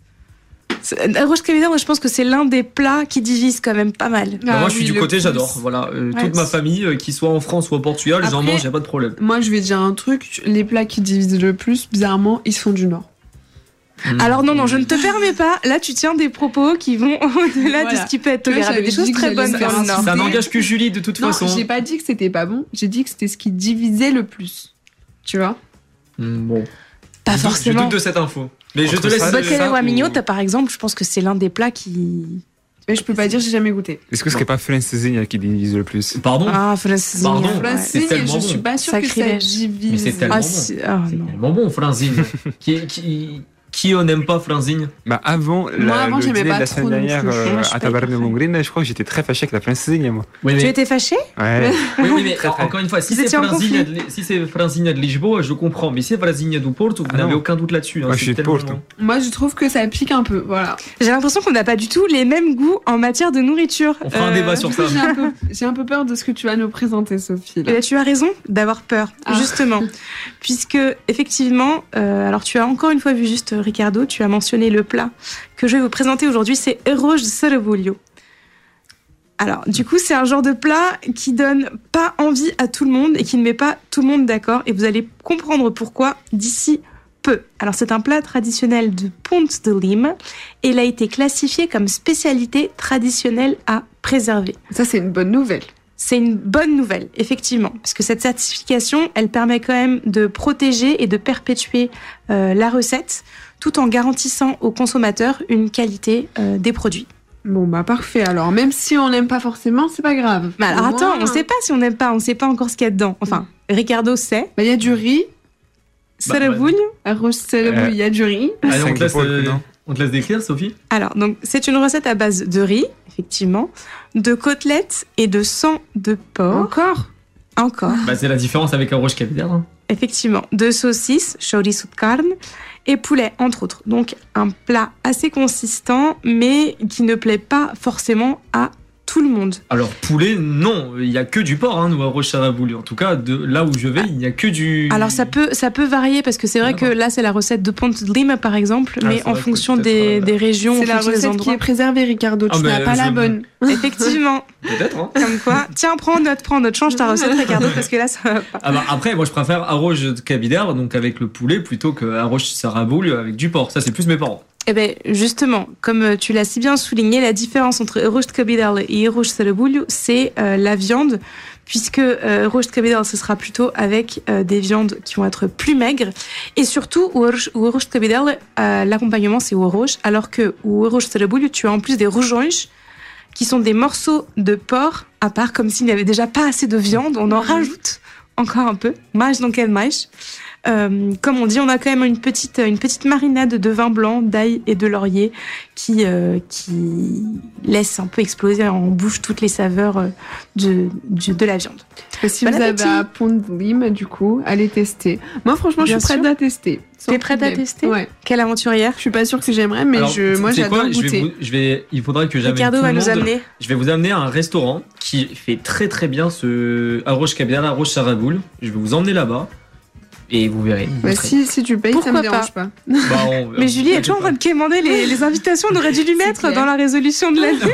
C'est- Arroz cabiderle, je pense que c'est l'un des plats qui divise quand même pas mal. Bah, Ah moi, je suis oui, du le côté, plus. j'adore. Voilà, euh, Ouais. toute ma famille, euh, qui soit en France ou au Portugal, j'en Après- mange, y a pas de problème. Moi, je vais dire un truc. Les plats qui divisent le plus, bizarrement, ils sont du Nord. Mm. Alors non, non, je ne te permets pas. Là, tu tiens des propos qui vont au-delà Voilà. de ce qui peut être Tu vois, tolérable. j'avais Des choses dit que très j'allais bonnes me faire dans le Nord. insulter. Ça n'engage que Julie, de toute Non, façon. j'ai pas dit que c'était pas bon. J'ai dit que c'était ce qui divisait le plus. Tu vois. Mm, Bon. Pas Je doute- forcément. Je doute de cette info. Mais je Entre te laisse. ça, Bacalhau à ou- mignota, par exemple, je pense que c'est l'un des plats qui... Mais je peux pas dire, j'ai jamais goûté. Est-ce que ce serait pas francesinha qui divise le plus? Pardon. Ah, francesinha. Pardon. ouais. Là, c'est c'est, tellement je bon. suis pas sûre que ça Sacrilège. divise. Mais c'est tellement Ah, bon. si- ah, C'est non. tellement bon, Franzine. qui, qui, qui on n'aime pas Franzine? Bah avant, Moi, la, avant, le j'aimais dîner pas de la trop semaine non dernière plus. euh, Moi, je suis à pas Tabarne hyper fan. Longrine, je crois que j'étais très fâché avec la francesinha, moi. Oui, Tu mais, étais fâché? Ouais. oui, oui, mais Très, très. encore une fois, si Vous c'est étiez en Franzine conflit. de, si c'est Franzine de Lisboa, je comprends. Mais si c'est Franzine du Porto, vous Ah n'avez non. aucun doute là-dessus. hein, Moi, je c'est suis de tellement Porto. bon. Moi, je trouve que ça pique un peu. Voilà. J'ai l'impression qu'on n'a pas du tout les mêmes goûts en matière de nourriture. On fera un Euh, débat sur Du coup, ça. j'ai un peu, j'ai un peu peur de ce que tu vas nous présenter, Sophie. là. Eh bien, tu as raison d'avoir peur, Ah. justement. Puisque, effectivement, euh, alors tu as encore une fois vu juste euh, Ricardo, tu as mentionné le plat que je vais vous présenter aujourd'hui, c'est arroz de sarabulho. Alors, du coup, c'est un genre de plat qui donne pas envie à tout le monde et qui ne met pas tout le monde d'accord. Et vous allez comprendre pourquoi d'ici peu. Alors, c'est un plat traditionnel de Ponte de Lima et il a été classifié comme spécialité traditionnelle à préserver. Ça, c'est une bonne nouvelle. C'est une bonne nouvelle, effectivement, parce que cette certification, elle permet quand même de protéger et de perpétuer euh, la recette, tout en garantissant aux consommateurs une qualité euh, des produits. Bon bah parfait, alors même si on n'aime pas forcément, c'est pas grave. Mais alors Au attends, moins... on sait pas si on n'aime pas, on sait pas encore ce qu'il y a dedans. Enfin, mmh. Ricardo sait. Bah il y a du riz. Sarabouille. Arroz sarabouille, il y a du riz. Allez, on te, laisse, euh, on te laisse décrire, Sophie. Alors, donc, c'est une recette à base de riz, effectivement, de côtelettes et de sang de porc. Encore Encore. Bah, c'est la différence avec un roche caviar. Hein. Effectivement, de saucisses, chorizo de carne, et poulet, entre autres. Donc, un plat assez consistant, mais qui ne plaît pas forcément à tout le monde. Alors, poulet, non, il n'y a que du porc, hein, nous, à Roche-Sarabouli. En tout cas, de là où je vais, il n'y a que du... Alors, ça peut, ça peut varier, parce que c'est vrai D'accord. que là, c'est la recette de Ponte de Lima, par exemple, ah, mais en fonction des, des régions, c'est la recette qui est préservée, Ricardo, tu ah, n'as pas je... la bonne. Effectivement. Peut-être, hein. Comme quoi, tiens, prends note, prends note, change ta recette, Ricardo, parce que là, ça va pas. Ah bah, après, moi, je préfère arroz de Kabidar, donc avec le poulet, plutôt que arroz Sarabouli avec du porc. Ça, c'est plus mes parents. Eh bien, justement, comme tu l'as si bien souligné, la différence entre Erosh Kabidal et Erosh Sarabouli, c'est euh, la viande, puisque euh, Erosh Kabidal, ce sera plutôt avec euh, des viandes qui vont être plus maigres. Et surtout, ou Erosh Kabidal, euh, l'accompagnement, c'est Erosh, alors que ou Erosh Sarabouli, tu as en plus des rougeonges, qui sont des morceaux de porc, à part, comme s'il n'y avait déjà pas assez de viande, on en rajoute encore un peu. Mâche dans quel mâche. Euh, comme on dit, on a quand même une petite, une petite marinade de vin blanc, d'ail et de laurier qui, euh, qui laisse un peu exploser en bouche toutes les saveurs de, de, de la viande. Et si bon vous appétit. avez à Ponte de Lima, du coup, allez tester. Moi, franchement, Bien je suis prête sûr. à tester. T'es prête à tester ? Ouais. Quelle aventurière ? Je suis pas sûre que j'aimerais, mais Alors, je, moi, j'adore quoi, goûter. Je vais vous, je vais, il faudrait que j'amène Ricardo tout va le nous monde. amener. Je vais vous amener à un restaurant qui fait très très bien ce arroz kabidar, arroz Sarabouli. Je vais vous emmener là-bas. Et vous verrez. Vous bah si, si tu payes, Pourquoi ça me dérange pas. Bah, on, Mais Julie est toujours en train de quémander les, les invitations. On aurait dû lui mettre dans la résolution de l'année.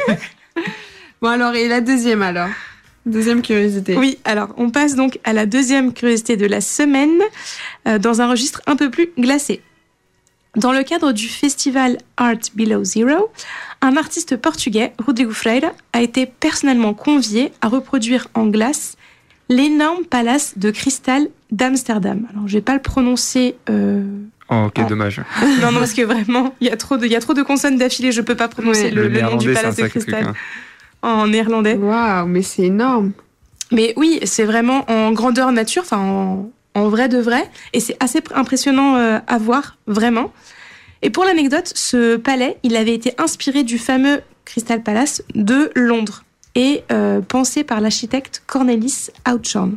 Bon alors, et la deuxième alors ? Deuxième curiosité. Oui, alors on passe donc à la deuxième curiosité de la semaine, euh, dans un registre un peu plus glacé. Dans le cadre du festival Art Below Zero, un artiste portugais, Rodrigo Freire, a été personnellement convié à reproduire en glace l'énorme palace de cristal d'Amsterdam. Alors, je vais pas le prononcer... Euh... Oh, ok, en... dommage. Non, non, parce que vraiment, il y a trop de, il y a trop de consonnes d'affilée, je peux pas prononcer ouais. le, le, le nom du palace de cristal truc, hein. En néerlandais. Waouh, mais c'est énorme. Mais oui, c'est vraiment en grandeur nature, enfin en, en vrai de vrai, et c'est assez impressionnant euh, à voir, vraiment. Et pour l'anecdote, ce palais, il avait été inspiré du fameux Crystal Palace de Londres et euh, pensé par l'architecte Cornelis Outhorn.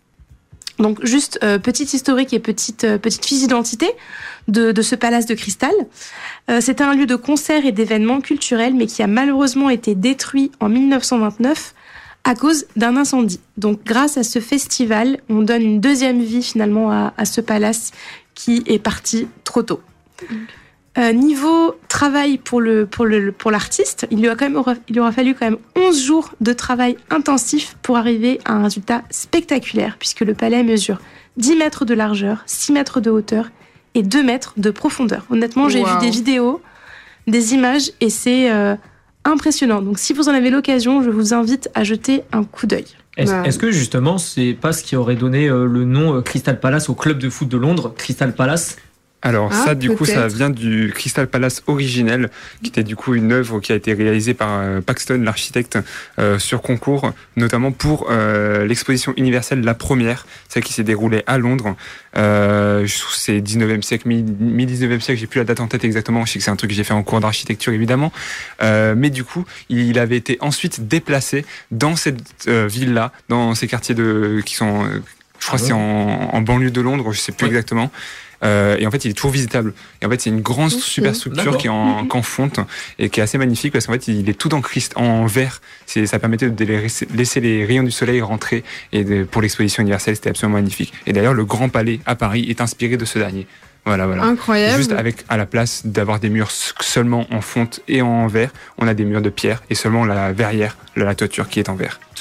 Donc juste euh, petite historique et petite euh, petite fiche d'identité de, de ce palace de cristal. Euh, c'était un lieu de concert et d'événements culturels, mais qui a malheureusement été détruit en dix-neuf cent vingt-neuf à cause d'un incendie. Donc grâce à ce festival, on donne une deuxième vie finalement à, à ce palace qui est parti trop tôt. Okay. Euh, niveau travail pour le pour le pour l'artiste, il lui a quand même il aura fallu quand même onze jours de travail intensif pour arriver à un résultat spectaculaire, puisque le palais mesure dix mètres de largeur, six mètres de hauteur et deux mètres de profondeur. Honnêtement, j'ai wow. vu des vidéos, des images et c'est euh, impressionnant. Donc si vous en avez l'occasion, je vous invite à jeter un coup d'œil. Est-ce, ouais. est-ce que justement c'est pas ce qui aurait donné euh, le nom euh, Crystal Palace au club de foot de Londres, Crystal Palace? Alors ah, ça, du peut-être. coup, ça vient du Crystal Palace originel, qui était du coup une œuvre qui a été réalisée par euh, Paxton, l'architecte, euh, sur concours, notamment pour euh, l'exposition universelle, la première, celle qui s'est déroulée à Londres. Euh, je trouve que c'est dix-neuvième siècle, mi-dix-neuvième siècle, j'ai plus la date en tête exactement, je sais que c'est un truc que j'ai fait en cours d'architecture évidemment, euh, mais du coup, il avait été ensuite déplacé dans cette euh, ville-là, dans ces quartiers de qui sont, euh, je crois ah ouais. que c'est en, en banlieue de Londres, je sais plus ouais. exactement. Euh, et en fait, il est toujours visitable. Et en fait, c'est une grande okay. superstructure D'accord. qui est en, qu'en fonte et qui est assez magnifique parce qu'en fait, il est tout en crist, en verre. C'est, ça permettait de laisser, laisser les rayons du soleil rentrer. Et de, pour l'exposition universelle, c'était absolument magnifique. Et d'ailleurs, le Grand Palais à Paris est inspiré de ce dernier. Voilà, voilà. Incroyable. Juste avec, à la place d'avoir des murs seulement en fonte et en verre, on a des murs de pierre et seulement la verrière, la toiture qui est en verre.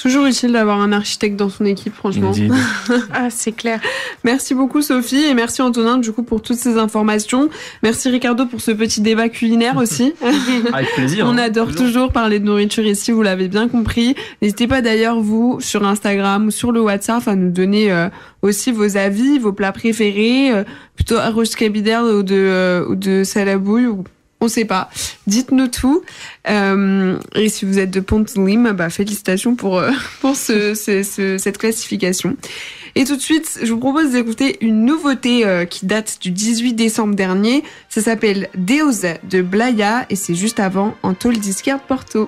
Toujours utile d'avoir un architecte dans son équipe, franchement. Ah, c'est clair. Merci beaucoup Sophie et merci Antonin du coup pour toutes ces informations. Merci Ricardo pour ce petit débat culinaire aussi. Avec plaisir. On hein, adore toujours. toujours parler de nourriture ici, vous l'avez bien compris. N'hésitez pas d'ailleurs vous sur Instagram ou sur le WhatsApp à nous donner euh, aussi vos avis, vos plats préférés, euh, plutôt arroz kabidel ou de euh, ou de salabouille ou on sait pas. Dites-nous tout. Euh, et si vous êtes de Pont-de-Lim, bah, félicitations pour, euh, pour ce, ce, ce, cette classification. Et tout de suite, je vous propose d'écouter une nouveauté euh, qui date du dix-huit décembre dernier. Ça s'appelle Deus de Blaya et c'est juste avant Antol Disquaire de Porto.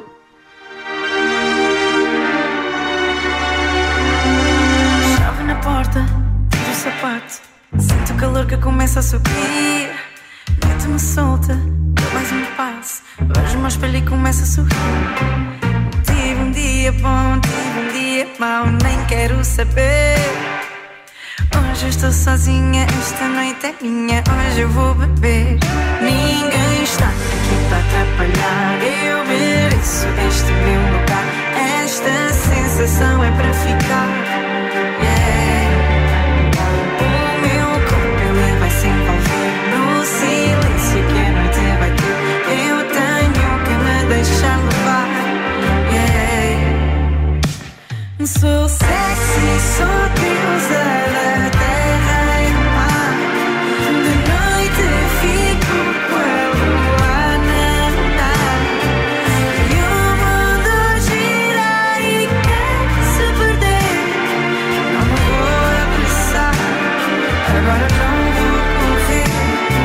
Chave na porta, tiro o sapato. Sinto o calor que começa a subir. Meto-me solta. Mais um passo, vejo o meu espelho e começo a sorrir. Tive um dia bom, tive um dia mau, nem quero saber. Hoje eu estou sozinha, esta noite é minha, hoje eu vou beber. Ninguém está aqui para atrapalhar, eu mereço este meu lugar. Esta sensação é para ficar. Yeah. O meu corpo ele vai se envolver no silêncio que a noite vai ter. Eu tenho que me deixar levar, yeah. Sou sexy, sou deusa da terra e do mar. De noite fico com a lua namorar. E o mundo gira e quer se perder. Não me vou apressar, agora não vou correr.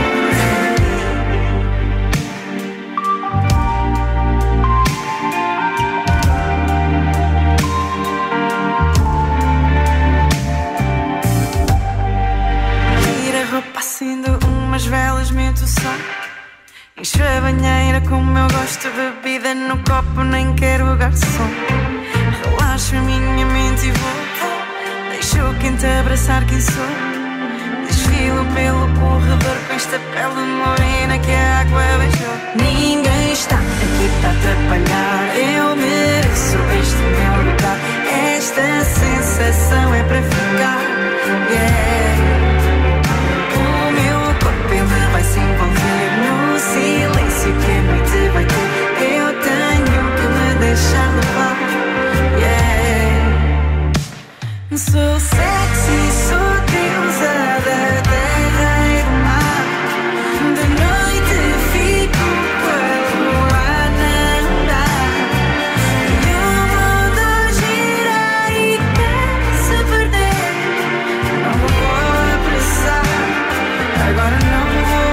Acendo umas velas, meto o som. Encho a banheira como eu gosto, bebida no copo, nem quero garçom. Relaxo a minha mente e vou. Deixo quente abraçar quem sou. Desfilo pelo corredor com esta pele morena que a água beijou. Ninguém está aqui para atrapalhar, eu mereço este meu lugar. Esta sensação é para ficar, yeah. Vai se envolver no silêncio que a noite vai ter. Eu tenho que me deixar levar, yeah. Sou sexy, sou deusa da terra e do mar. De noite fico com a lua namorar. E o mundo gira e quer se perder. Não me vou apressar, agora não.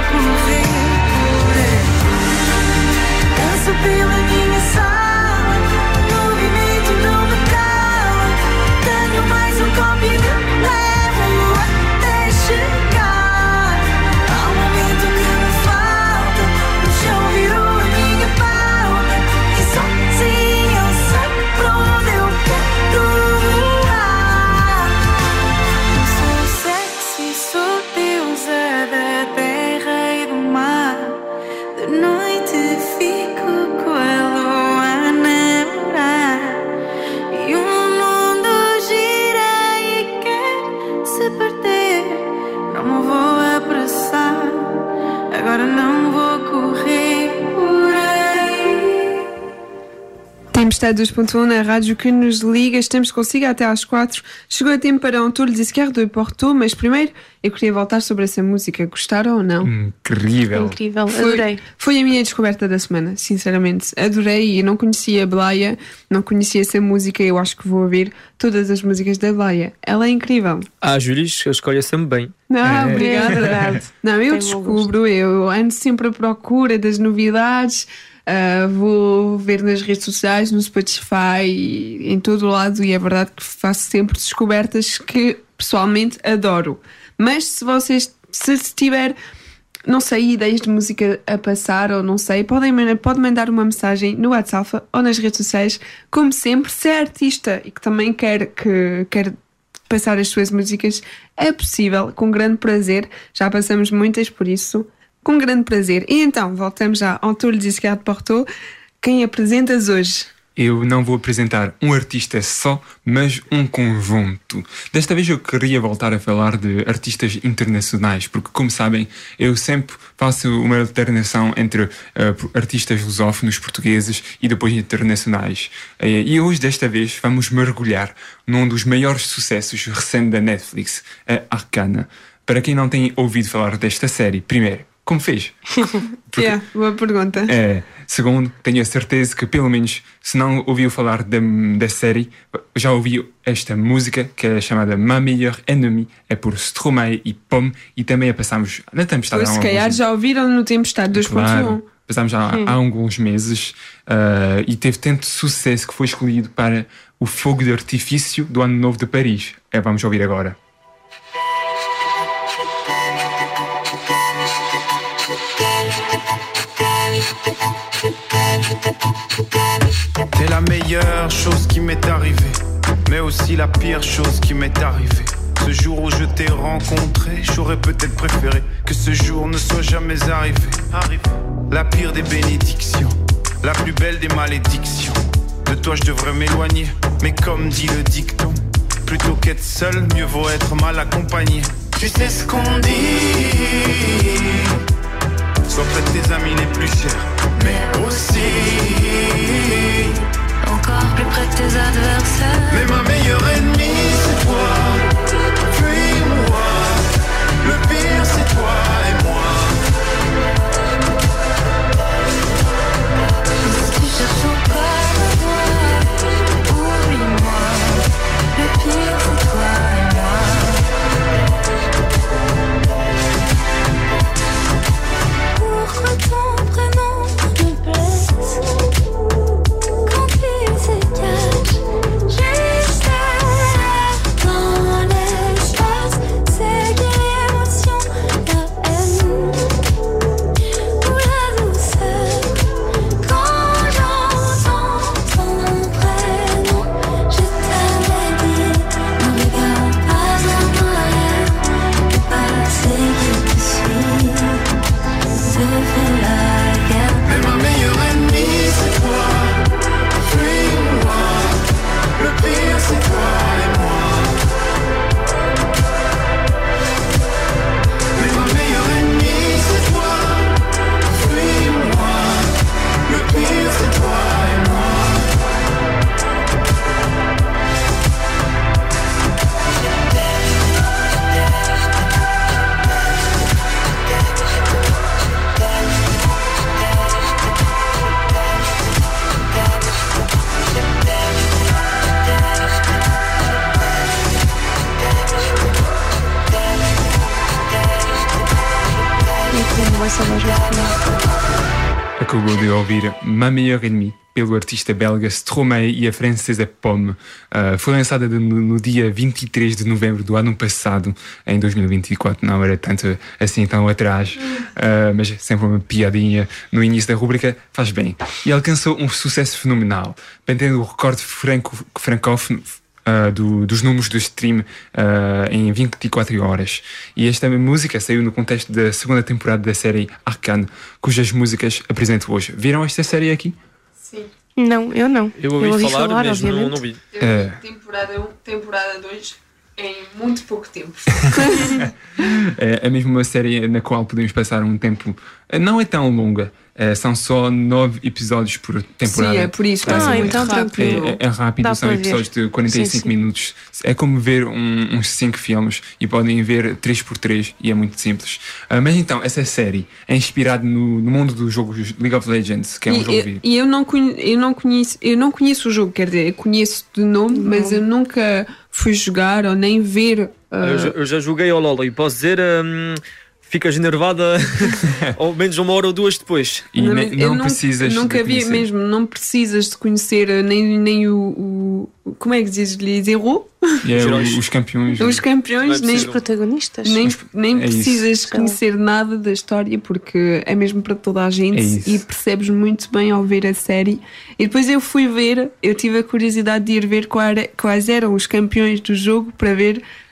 Danço pela minha sala, o movimento não me cala. Tenho mais um copo e me levo até chegar ao momento que me falta. O chão virou a minha pauta e sozinho eu sei pra onde eu quero voar. Sou sexy, sou deusa da terra e do mar. De noite fico com a lua namorar. E o mundo gira e quer se perder. Não me vou apressar, agora não vou correr por aí. Tempestade dois ponto um na rádio que nos liga. Estamos consigo até às quatro. Chegou a tempo para Antol Disquaire de Porto, mas primeiro eu queria voltar sobre essa música. Gostaram ou não? Incrível. Incrível, Foi, adorei. foi a minha descoberta da semana, sinceramente. Adorei e não conhecia a Blaya, não conhecia essa música. Eu acho que vou ouvir todas as músicas da Blaya. Ela é incrível. Ah, Júlia, escolha sempre bem. Ah, é. obrigada. Não, eu descubro, eu ando sempre à procura das novidades. Uh, vou ver nas redes sociais, no Spotify, em todo o lado, e é verdade que faço sempre descobertas que pessoalmente adoro. Mas se vocês, se tiver, não sei, ideias de música a passar ou não sei, podem pode mandar uma mensagem no WhatsApp ou nas redes sociais. Como sempre, se é artista e que também quer, que, quer passar as suas músicas, é possível, com grande prazer. Já passamos muitas por isso. Com grande prazer. E então, voltamos já ao Antol Disquaire de Porto. Quem apresentas hoje? eu não vou apresentar um artista só, mas um conjunto. Desta vez eu queria voltar a falar de artistas internacionais, porque, como sabem, eu sempre faço uma alternação entre uh, artistas lusófonos portugueses e depois internacionais. Uh, e hoje, desta vez, vamos mergulhar num dos maiores sucessos recentes da Netflix, a Arcane. Para quem não tem ouvido falar desta série, primeiro, como fez? Porque, yeah, boa pergunta. É, segundo, tenho a certeza que pelo menos, se não ouviu falar da, da série, já ouviu esta música que é chamada Ma Meilleure Ennemie, é por Stromae e Pomme, e também a passamos na Tempestade. Pois, se calhar já ouviram no Tempestade dois ponto um. Claro, passámos já hum. há alguns meses uh, e teve tanto sucesso que foi escolhido para o fogo de artifício do Ano Novo de Paris. É, vamos ouvir agora. T'es la meilleure chose qui m'est arrivée, mais aussi la pire chose qui m'est arrivée. Ce jour où je t'ai rencontré, j'aurais peut-être préféré que ce jour ne soit jamais arrivé. La pire des bénédictions, la plus belle des malédictions. De toi je devrais m'éloigner, mais comme dit le dicton, plutôt qu'être seul, mieux vaut être mal accompagné. Tu sais ce qu'on dit, sois près de tes amis les plus chers, mais aussi encore plus près de tes adversaires. Mais ma meilleure ennemie c'est toi, fuis-moi. Le pire c'est toi et moi. Si tu cherches encore à voir, oublie-moi. Le pire c'est toi et moi. Pourquoi ton prénom me blesse quand il se cache juste dans l'espace? C'est qui l'émotion, la haine ou la douceur? Quand j'entends ton prénom, je t'avais dit, ne regarde pas en arrière, le passé qui te suit te fait la guerre. Mais ma meilleure ennemie c'est toi, fuis-moi. Le pire c'est toi et moi. Mais ma meilleure ennemie c'est toi, fuis-moi. Le pire c'est toi et moi. Acabou de ouvir Ma Meilleure Ennemie pelo artista belga Stromae e a francesa Pomme. Uh, foi lançada de, no, no dia vinte e três de novembro do ano passado, em dois mil e vinte e quatro. Não era tanto assim tão atrás, uh, mas sempre uma piadinha no início da rubrica faz bem. E alcançou um sucesso fenomenal, mantendo o recorde franco, francófono Uh, do, dos números do stream uh, em vinte e quatro horas. E esta música saiu no contexto da segunda temporada da série Arcane, cujas músicas apresento hoje. Viram esta série aqui? Sim. Não, eu não. Eu ouvi, eu ouvi falar, falar, mas obviamente. não, não vi. É. Temporada um, temporada dois em muito pouco tempo. É, é mesmo uma série na qual podemos passar um tempo. Não é tão longa. É, são só nove episódios por temporada. Sim, é por isso. Ah, ah então tranquilo. É, é rápido, são episódios de quarenta e cinco sim, sim. minutos. É como ver um, uns cinco filmes e podem ver três por três e é muito simples. Uh, mas então, essa série é inspirada no, no mundo dos jogos League of Legends, que é um e, jogo eu, E eu não, conheço, eu, não conheço, eu não conheço o jogo, quer dizer, eu conheço de nome, não. mas eu nunca fui jogar ou nem ver. Uh... Eu, já, eu já joguei ao LoL e posso dizer... Um... Ficas enervada ao menos uma hora ou duas depois. E não, ne, não precisas nunca vi mesmo, não precisas de conhecer nem, nem o, o. Como é que dizes? Les héros? Yeah, os campeões. Os campeões, nem os protagonistas. Nem, nem é precisas de conhecer nada da história, porque é mesmo para toda a gente é e percebes muito bem ao ver a série. E depois eu fui ver, eu tive a curiosidade de ir ver quais eram os campeões do jogo para ver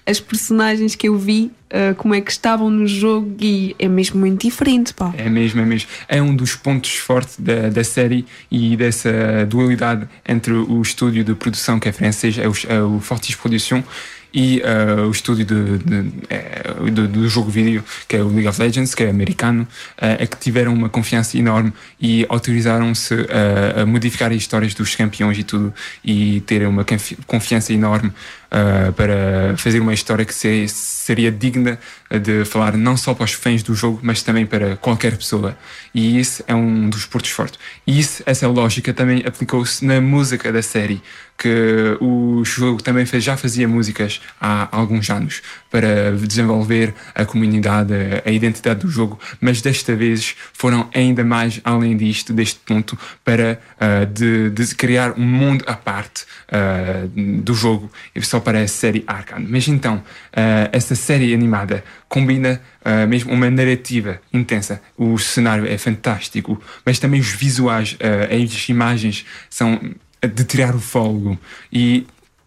as personagens que eu vi, uh, como é que estavam no jogo, e é mesmo muito diferente, pá. É mesmo, é mesmo. É um dos pontos fortes da, da série e dessa dualidade entre o estúdio de produção, que é francês, é o, é o Fortis Production, e uh, o estúdio de, de, de, de, do jogo vídeo, que é o League of Legends, que é americano, uh, é que tiveram uma confiança enorme e autorizaram-se uh, a modificar as histórias dos campeões e tudo, e terem uma confiança enorme uh, para fazer uma história que se, seria digna de falar não só para os fãs do jogo, mas também para qualquer pessoa. E isso é um dos pontos fortes. E isso, essa lógica também aplicou-se na música da série, que o jogo também fez, já fazia músicas há alguns anos para desenvolver a comunidade, a identidade do jogo, mas desta vez foram ainda mais além disto, deste ponto, para uh, de, de criar um mundo à parte uh, do jogo, só para a série Arcane. Mas então, uh, essa série animada combina uh, mesmo uma narrativa intensa. O cenário é fantástico, mas também os visuais, uh, as imagens são de tirar o fôlego. E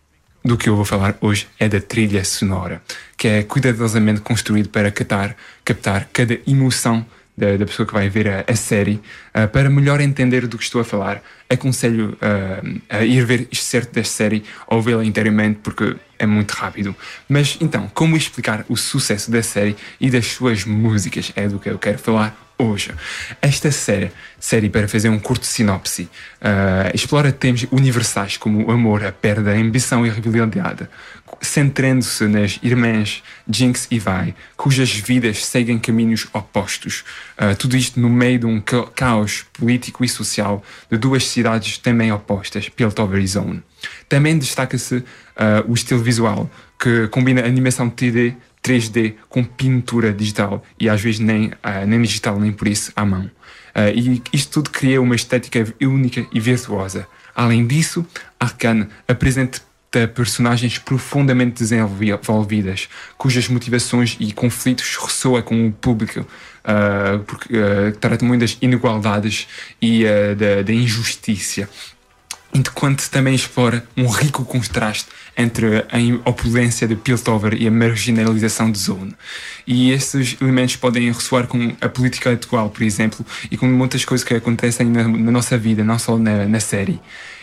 do que eu vou falar hoje é da trilha sonora, que é cuidadosamente construído para captar, captar cada emoção da, da pessoa que vai ver a, a série. Uh, para melhor entender do que estou a falar, aconselho uh, a ir ver este certo da série ou vê-la inteiramente, porque é muito rápido. Mas então, como explicar o sucesso da série e das suas músicas? É do que eu quero falar hoje. Esta série, série para fazer um curto sinopse, uh, explora temas universais como o amor, a perda, a ambição e a rebelião, centrando-se nas irmãs Jinx e Vi, cujas vidas seguem caminhos opostos. Uh, tudo isto no meio de um ca- caos político e social de duas cidades também opostas, Piltover e Zone. Também destaca-se uh, o estilo visual, que combina animação três D, três D com pintura digital, e às vezes nem, uh, nem digital nem por isso à mão. Uh, e isto tudo cria uma estética única e virtuosa. Além disso, Arcane apresenta personagens profundamente desenvolvidas, cujas motivações e conflitos ressoam com o público, uh, porque uh, trata muito das inigualdades e uh, da, da injustiça, enquanto também explora um rico contraste entre a opulência de Piltover e a marginalização de Zone. E esses elementos podem ressoar com a política atual, por exemplo, e com muitas coisas que acontecem na, na nossa vida, não só na, na série.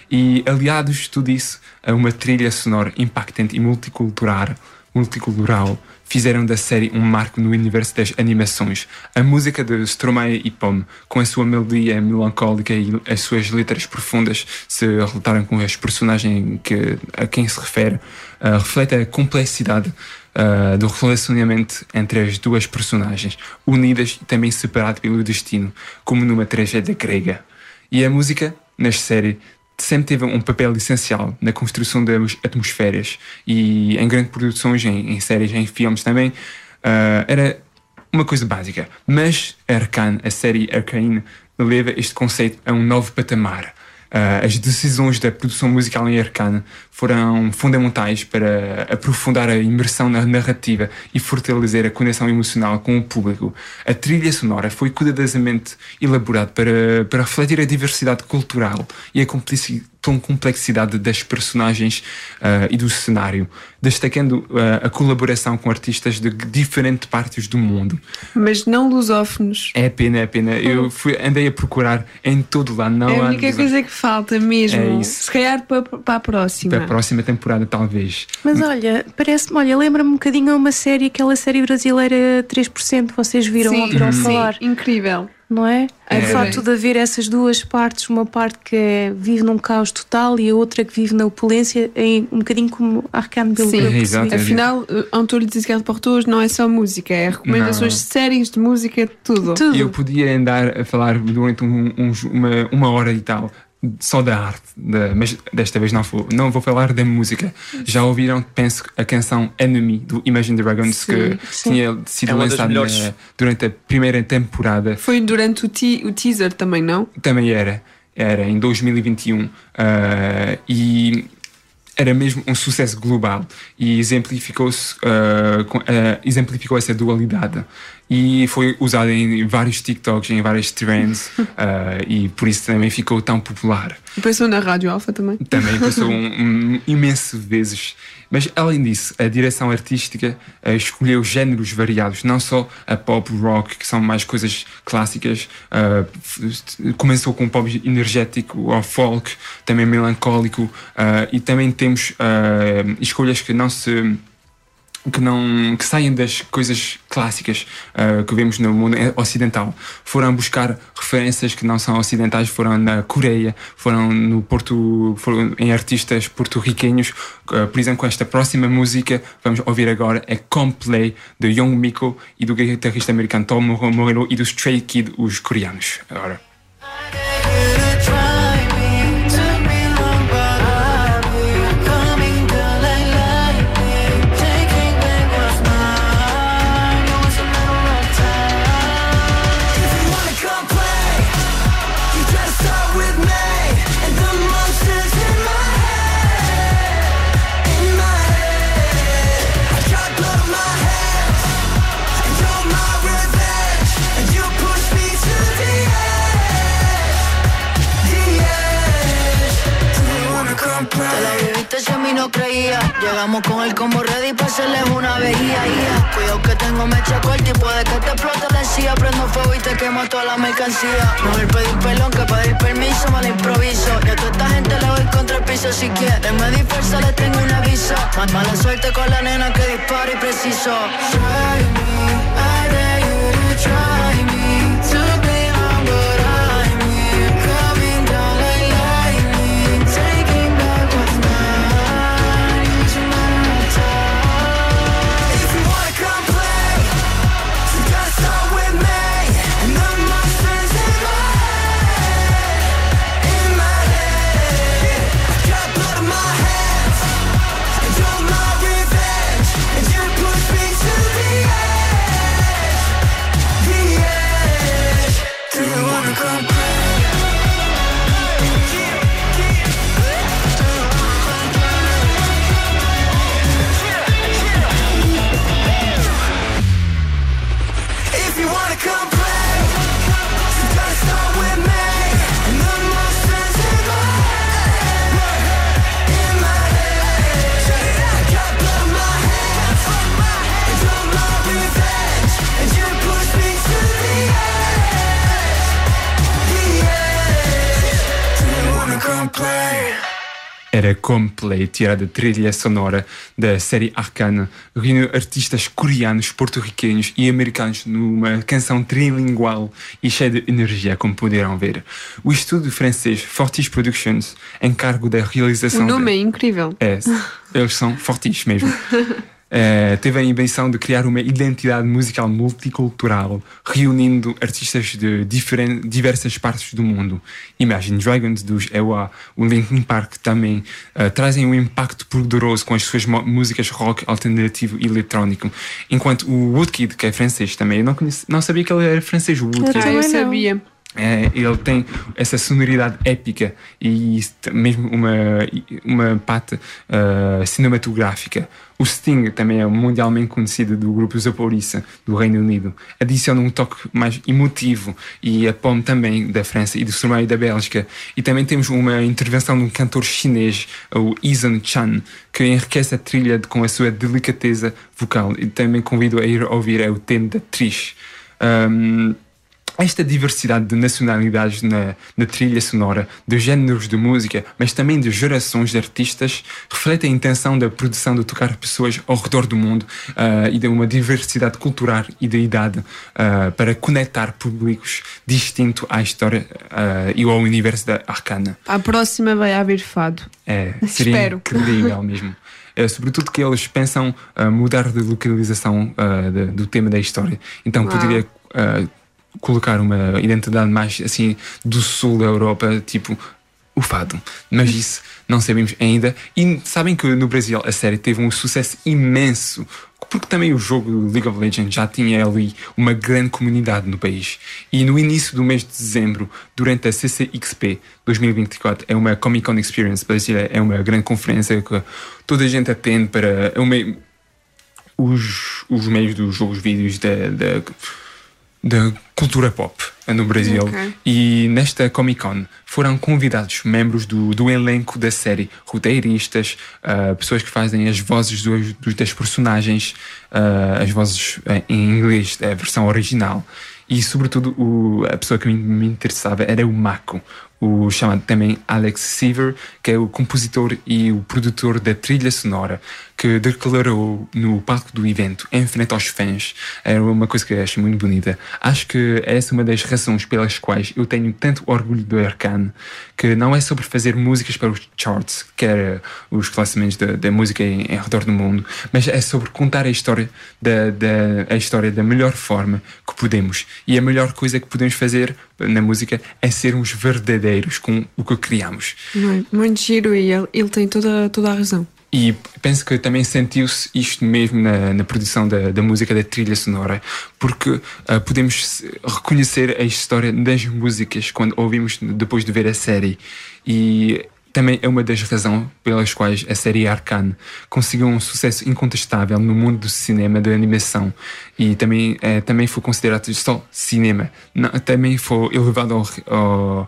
E aliados tudo isso a uma trilha sonora impactante e multicultural, multicultural fizeram da série um marco no universo das animações. A música de Stromae e Pomme, com a sua melodia melancólica e as suas letras profundas, se relataram com as personagens que, a quem se refere, uh, reflete a complexidade uh, do relacionamento entre as duas personagens, unidas e também separadas pelo destino, como numa tragédia grega. E a música, nas séries, sempre teve um papel essencial na construção das atmosferas, e em grandes produções, em, em séries, em filmes também, uh, era uma coisa básica. Mas Arcane, a série Arcane, leva este conceito a um novo patamar. Uh, as decisões da produção musical em Arcane foram fundamentais para aprofundar a imersão na narrativa e fortalecer a conexão emocional com o público. A trilha sonora foi cuidadosamente elaborada para, para refletir a diversidade cultural e a complexidade das personagens uh, e do cenário, destacando uh, a colaboração com artistas de diferentes partes do mundo. Mas não lusófonos. É pena, é pena. Eu fui, andei a procurar em todo lado. Não é a há única coisa que falta mesmo. É isso. Se calhar para, para a próxima. Para a próxima temporada, talvez. Mas olha, parece-me, olha, lembra-me um bocadinho a uma série, aquela série brasileira três por cento, vocês viram, sim, ouviram sim, falar? Incrível. Não é? É, o facto de haver essas duas partes, uma parte que é, vive num caos total e a outra que vive na opulência, é um bocadinho como Arcane pelo Sim, que eu exato. Afinal, Antônio disse que porta hoje não é só música, é recomendações de séries, de música, tudo. tudo. Eu podia andar a falar durante um, um, uma, uma hora e tal só da arte, da, mas desta vez não vou, não vou falar da música. Já ouviram, penso, a canção Enemy do Imagine Dragons, sim, que sim. tinha sido é lançada durante a primeira temporada. Foi durante o, te- o teaser também, não? Também era, era em dois mil e vinte e um, uh, e era mesmo um sucesso global e exemplificou-se, uh, com, uh, exemplificou essa dualidade. e foi usado em vários TikToks, em vários trends, uh, e por isso também ficou tão popular. Passou na Rádio Alfa também. Também passou um, um, imenso vezes. Mas além disso, a direção artística uh, escolheu géneros variados, não só a pop rock, que são mais coisas clássicas, uh, começou com pop energético, ao folk, também melancólico, uh, e também temos uh, escolhas que não se que não que saem das coisas clássicas uh, que vemos no mundo ocidental. Foram buscar referências que não são ocidentais, foram na Coreia, foram no Porto, foram em artistas porto-riquenhos. Uh, por exemplo, com esta próxima música vamos ouvir agora é Coldplay, de Young Miko e do guitarrista americano Tom Morello e do Stray Kids, os coreanos. Agora. No creía, llegamos con el combo ready para hacerles una veía, yeah. Cuidado que tengo mecha corta y puede que te explote la encía. Prendo fuego y te quemo toda la mercancía. Mejor pedir pelón que pedir permiso, me lo improviso. Y a toda esta gente le doy contra el piso. Si quieren me dispersa, les tengo un aviso. Mala suerte con la nena que dispara y preciso. Try me, I dare you to try me. To be wrong but I'm here. Coming down like lightning, taking back what's mine. Era Coldplay, tirada da trilha sonora da série Arcane, reuniu artistas coreanos, porto-riquenhos e americanos numa canção trilingual e cheia de energia, como poderão ver. O estúdio francês Fortis Productions, em cargo da realização... O nome de... é incrível. É, eles são fortis mesmo. Uh, teve a invenção de criar uma identidade musical multicultural, reunindo artistas de diferen- diversas partes do mundo. Imagine Dragons dos E U A, o Linkin Park também uh, trazem um impacto poderoso com as suas mo- músicas rock alternativo e eletrónico. Enquanto o Woodkid, que é francês também, eu não, conheci, não sabia que ele era francês, o Woodkid. Ah, eu sabia. É, ele tem essa sonoridade épica e mesmo uma, uma parte uh, cinematográfica. O Sting também é mundialmente conhecido do grupo The Police do Reino Unido. Adiciona um toque mais emotivo, e a Pomme também da França e do Surmai da Bélgica. E também temos uma intervenção de um cantor chinês, o Eason Chan, que enriquece a trilha com a sua delicadeza vocal. E também convido a ir ouvir o tema da Trish. Um, Esta diversidade de nacionalidades na, na trilha sonora, de géneros de música, mas também de gerações de artistas, reflete a intenção da produção de tocar pessoas ao redor do mundo uh, e de uma diversidade cultural e de idade uh, para conectar públicos distintos à história uh, e ao universo da Arcane. A próxima vai haver fado. É, seria Espero. incrível mesmo. É, sobretudo que eles pensam uh, mudar de localização uh, de, do tema da história. Então Uau. poderia... Uh, colocar uma identidade mais assim do sul da Europa, tipo o fado, mas isso não sabemos ainda. E sabem que no Brasil a série teve um sucesso imenso, porque também o jogo League of Legends já tinha ali uma grande comunidade no país. E no início do mês de dezembro, durante a C C X P dois mil e vinte e quatro, é uma Comic Con Experience brasileira, é uma grande conferência que toda a gente atende para... É uma, os, os meios dos jogos vídeos da, da, da cultura pop no Brasil. Okay. E nesta Comic Con foram convidados membros do, do elenco da série, roteiristas, uh, pessoas que fazem as vozes dos, dos, das personagens, uh, as vozes em inglês, a versão original. E sobretudo o, a pessoa que me, me interessava era o Mako, o chamado também Alex Seaver, que é o compositor e o produtor da trilha sonora, que declarou no palco do evento, em frente aos fãs. Era uma coisa que eu acho muito bonita. Acho que essa é uma das razões pelas quais eu tenho tanto orgulho do Arcane, que não é sobre fazer músicas para os charts, que era os classificados da, da música em, em redor do mundo, mas é sobre contar a história da, da, a história da melhor forma que podemos. E a melhor coisa que podemos fazer na música é sermos verdadeiros com o que criamos. Muito, muito giro, e ele, ele tem toda, toda a razão. E penso que também sentiu-se isto mesmo na, na produção da, da música, da trilha sonora, porque uh, podemos reconhecer a história das músicas quando ouvimos depois de ver a série. E também é uma das razões pelas quais a série Arcane conseguiu um sucesso incontestável no mundo do cinema, da animação. E também, eh, também foi considerado só cinema. Não, também foi elevado ao, ao,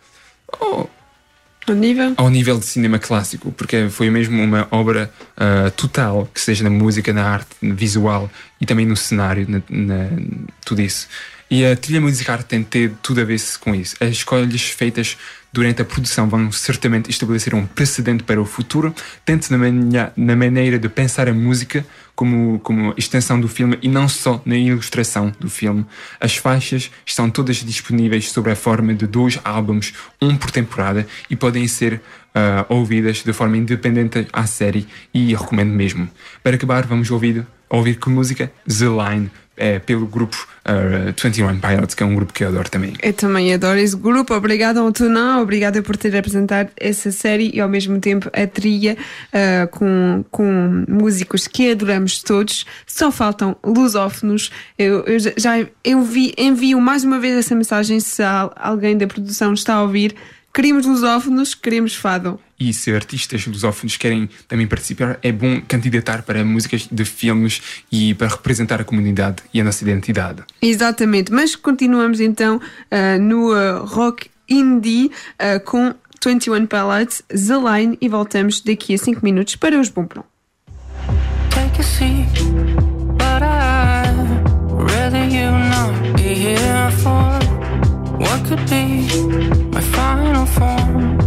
ao, ao, nível? ao nível de cinema clássico, porque foi mesmo uma obra uh, total, que seja na música, na arte, no visual e também no cenário, na, na, tudo isso. E a trilha musical tem tido tudo a ver com isso. As escolhas feitas durante a produção vão certamente estabelecer um precedente para o futuro, tanto na, manha, na maneira de pensar a música como, como extensão do filme e não só na ilustração do filme. As faixas estão todas disponíveis sob a forma de dois álbuns, um por temporada, e podem ser uh, ouvidas de forma independente à série, e recomendo mesmo. Para acabar, vamos ouvir, ouvir que música? The Line, é, pelo grupo uh, twenty one Pilots, que é um grupo que eu adoro também. Eu também adoro esse grupo. Obrigada, Antonin, obrigada por ter apresentado essa série e ao mesmo tempo a trilha uh, com, com músicos que adoramos todos. Só faltam lusófonos. Eu, eu já eu vi, envio mais uma vez essa mensagem, se alguém da produção está a ouvir. Queremos lusófonos, queremos fado. E se artistas lusófonos querem também participar, é bom candidatar para músicas de filmes e para representar a comunidade e a nossa identidade. Exatamente, mas continuamos então uh, no uh, rock indie uh, com twenty one Pilots, The Line, e voltamos daqui a cinco minutos para os Bom Plão. Take a seat, but I'd rather you not be here for what could be my final form.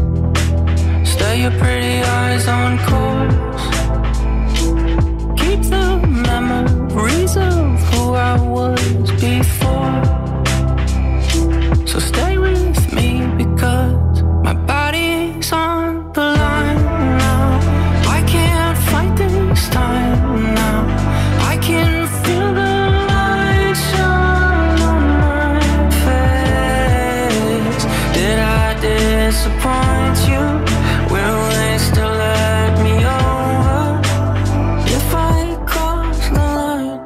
Stay your pretty eyes on course. Keep the memories of who I was before. So stay with me because my body's on the line now. I can't fight this time now. I can feel the light shine on my face. Did I disappoint you? Will they still let me over if I cross the line?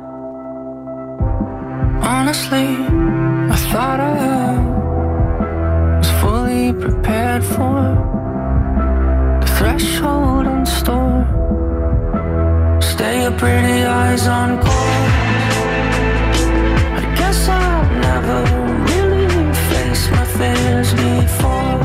Honestly, I thought I was fully prepared for the threshold in store. Stay your pretty eyes on course. I guess I've never really faced my fears before.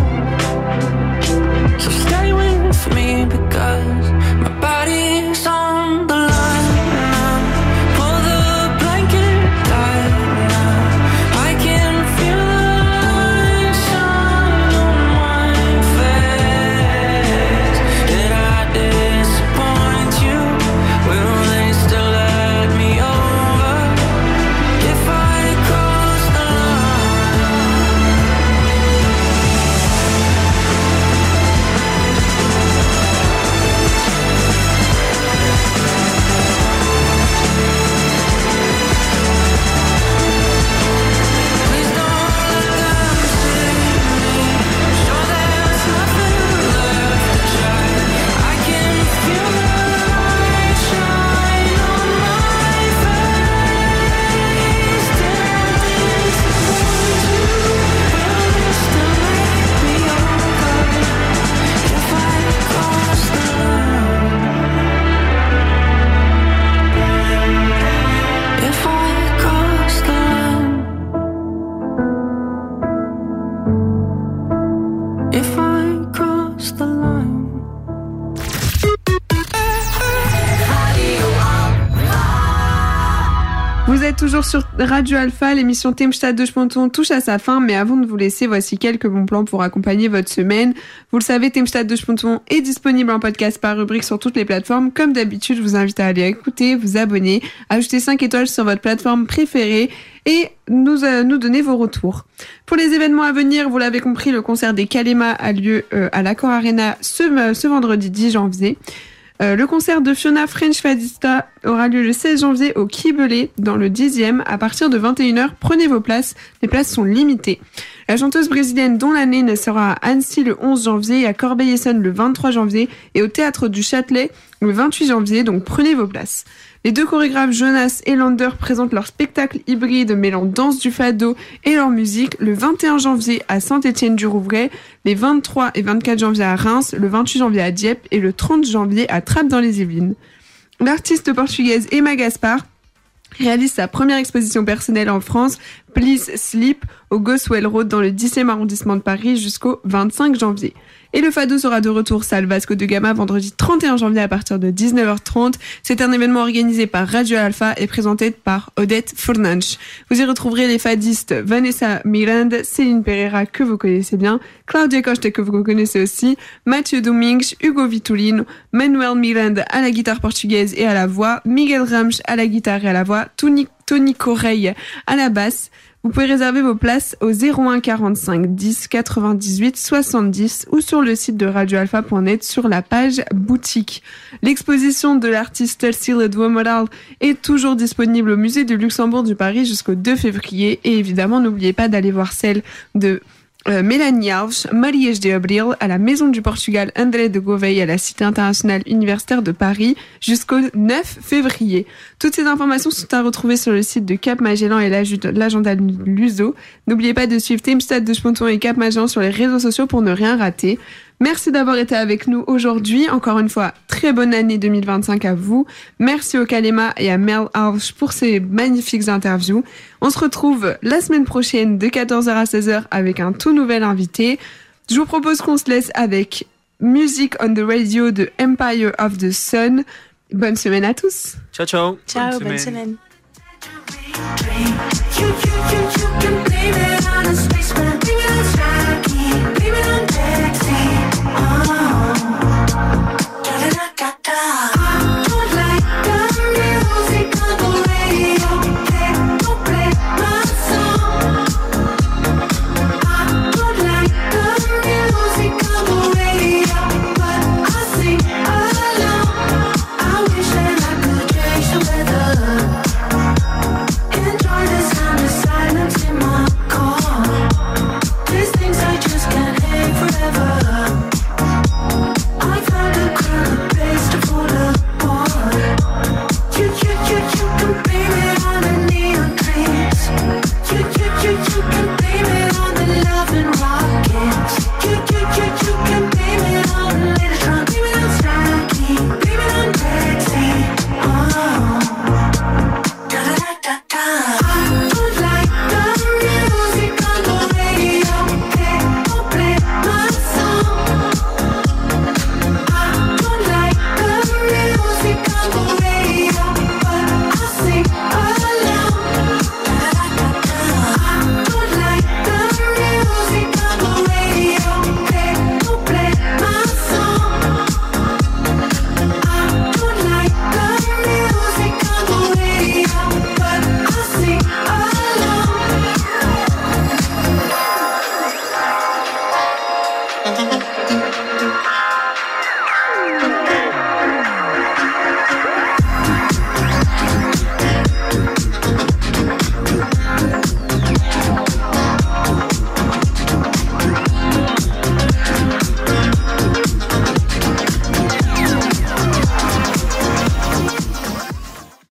So stay with me because my body's on the line now. Pull the blanket tight now. I can feel the light shine on my face. Did I disappoint you? Will they still let me over if I cross the line? alone. Vous êtes toujours sur Radio Alpha, l'émission Themenstadt de Sponton touche à sa fin, mais avant de vous laisser, voici quelques bons plans pour accompagner votre semaine. Vous le savez, Themenstadt de Sponton est disponible en podcast par rubrique sur toutes les plateformes. Comme d'habitude, je vous invite à aller écouter, vous abonner, ajouter cinq étoiles sur votre plateforme préférée et nous, euh, nous donner vos retours. Pour les événements à venir, vous l'avez compris, le concert des Kalema a lieu euh, à l'Accor Arena ce, euh, ce vendredi dix janvier. Euh, le concert de Fiona French Fadista aura lieu le seize janvier au Quai dans le dixième à partir de vingt et une heures. Prenez vos places, les places sont limitées. La chanteuse brésilienne Don Lane sera à Annecy le onze janvier, à Corbeil-Essonnes le vingt-trois janvier et au Théâtre du Châtelet le vingt-huit janvier, donc prenez vos places. Les deux chorégraphes Jonas et Lander présentent leur spectacle hybride mêlant danse du fado et leur musique le vingt et un janvier à Saint-Étienne-du-Rouvray, les vingt-trois et vingt-quatre janvier à Reims, le vingt-huit janvier à Dieppe et le trente janvier à Trappes dans les Yvelines. L'artiste portugaise Emma Gaspar réalise sa première exposition personnelle en France, Please Sleep, au Goswell Road dans le dixième arrondissement de Paris jusqu'au vingt-cinq janvier. Et le Fado sera de retour salle Vasco de Gama vendredi trente et un janvier à partir de dix-neuf heures trente. C'est un événement organisé par Radio Alpha et présenté par Odette Furnanch. Vous y retrouverez les fadistes Vanessa Miranda, Céline Pereira que vous connaissez bien, Claudia Costa que vous connaissez aussi, Mathieu Domingues, Hugo Vitulino, Manuel Miranda à la guitare portugaise et à la voix, Miguel Ramos à la guitare et à la voix, Tony, Tony Correia à la basse. Vous pouvez réserver vos places au zéro un quarante-cinq dix quatre-vingt-dix-huit soixante-dix ou sur le site de radio alpha point net sur la page boutique. L'exposition de l'artiste Tercila do Amaral est toujours disponible au musée du Luxembourg du Paris jusqu'au deux février et évidemment n'oubliez pas d'aller voir celle de Euh, Mélanie Alves, Marias de Abril, à la Maison du Portugal André de Gouveia à la Cité internationale universitaire de Paris jusqu'au neuf février. Toutes ces informations sont à retrouver sur le site de Cap Magellan et l'agenda Luso. N'oubliez pas de suivre Themenstadt de Sponton et Cap Magellan sur les réseaux sociaux pour ne rien rater. Merci d'avoir été avec nous aujourd'hui. Encore une fois, très bonne année deux mille vingt-cinq à vous. Merci au Kalema et à Mel Alves pour ces magnifiques interviews. On se retrouve la semaine prochaine de quatorze heures à seize heures avec un tout nouvel invité. Je vous propose qu'on se laisse avec Music on the Radio de Empire of the Sun. Bonne semaine à tous. Ciao, ciao. Ciao, bonne semaine. You, you, you, you can blame it on a spaceman.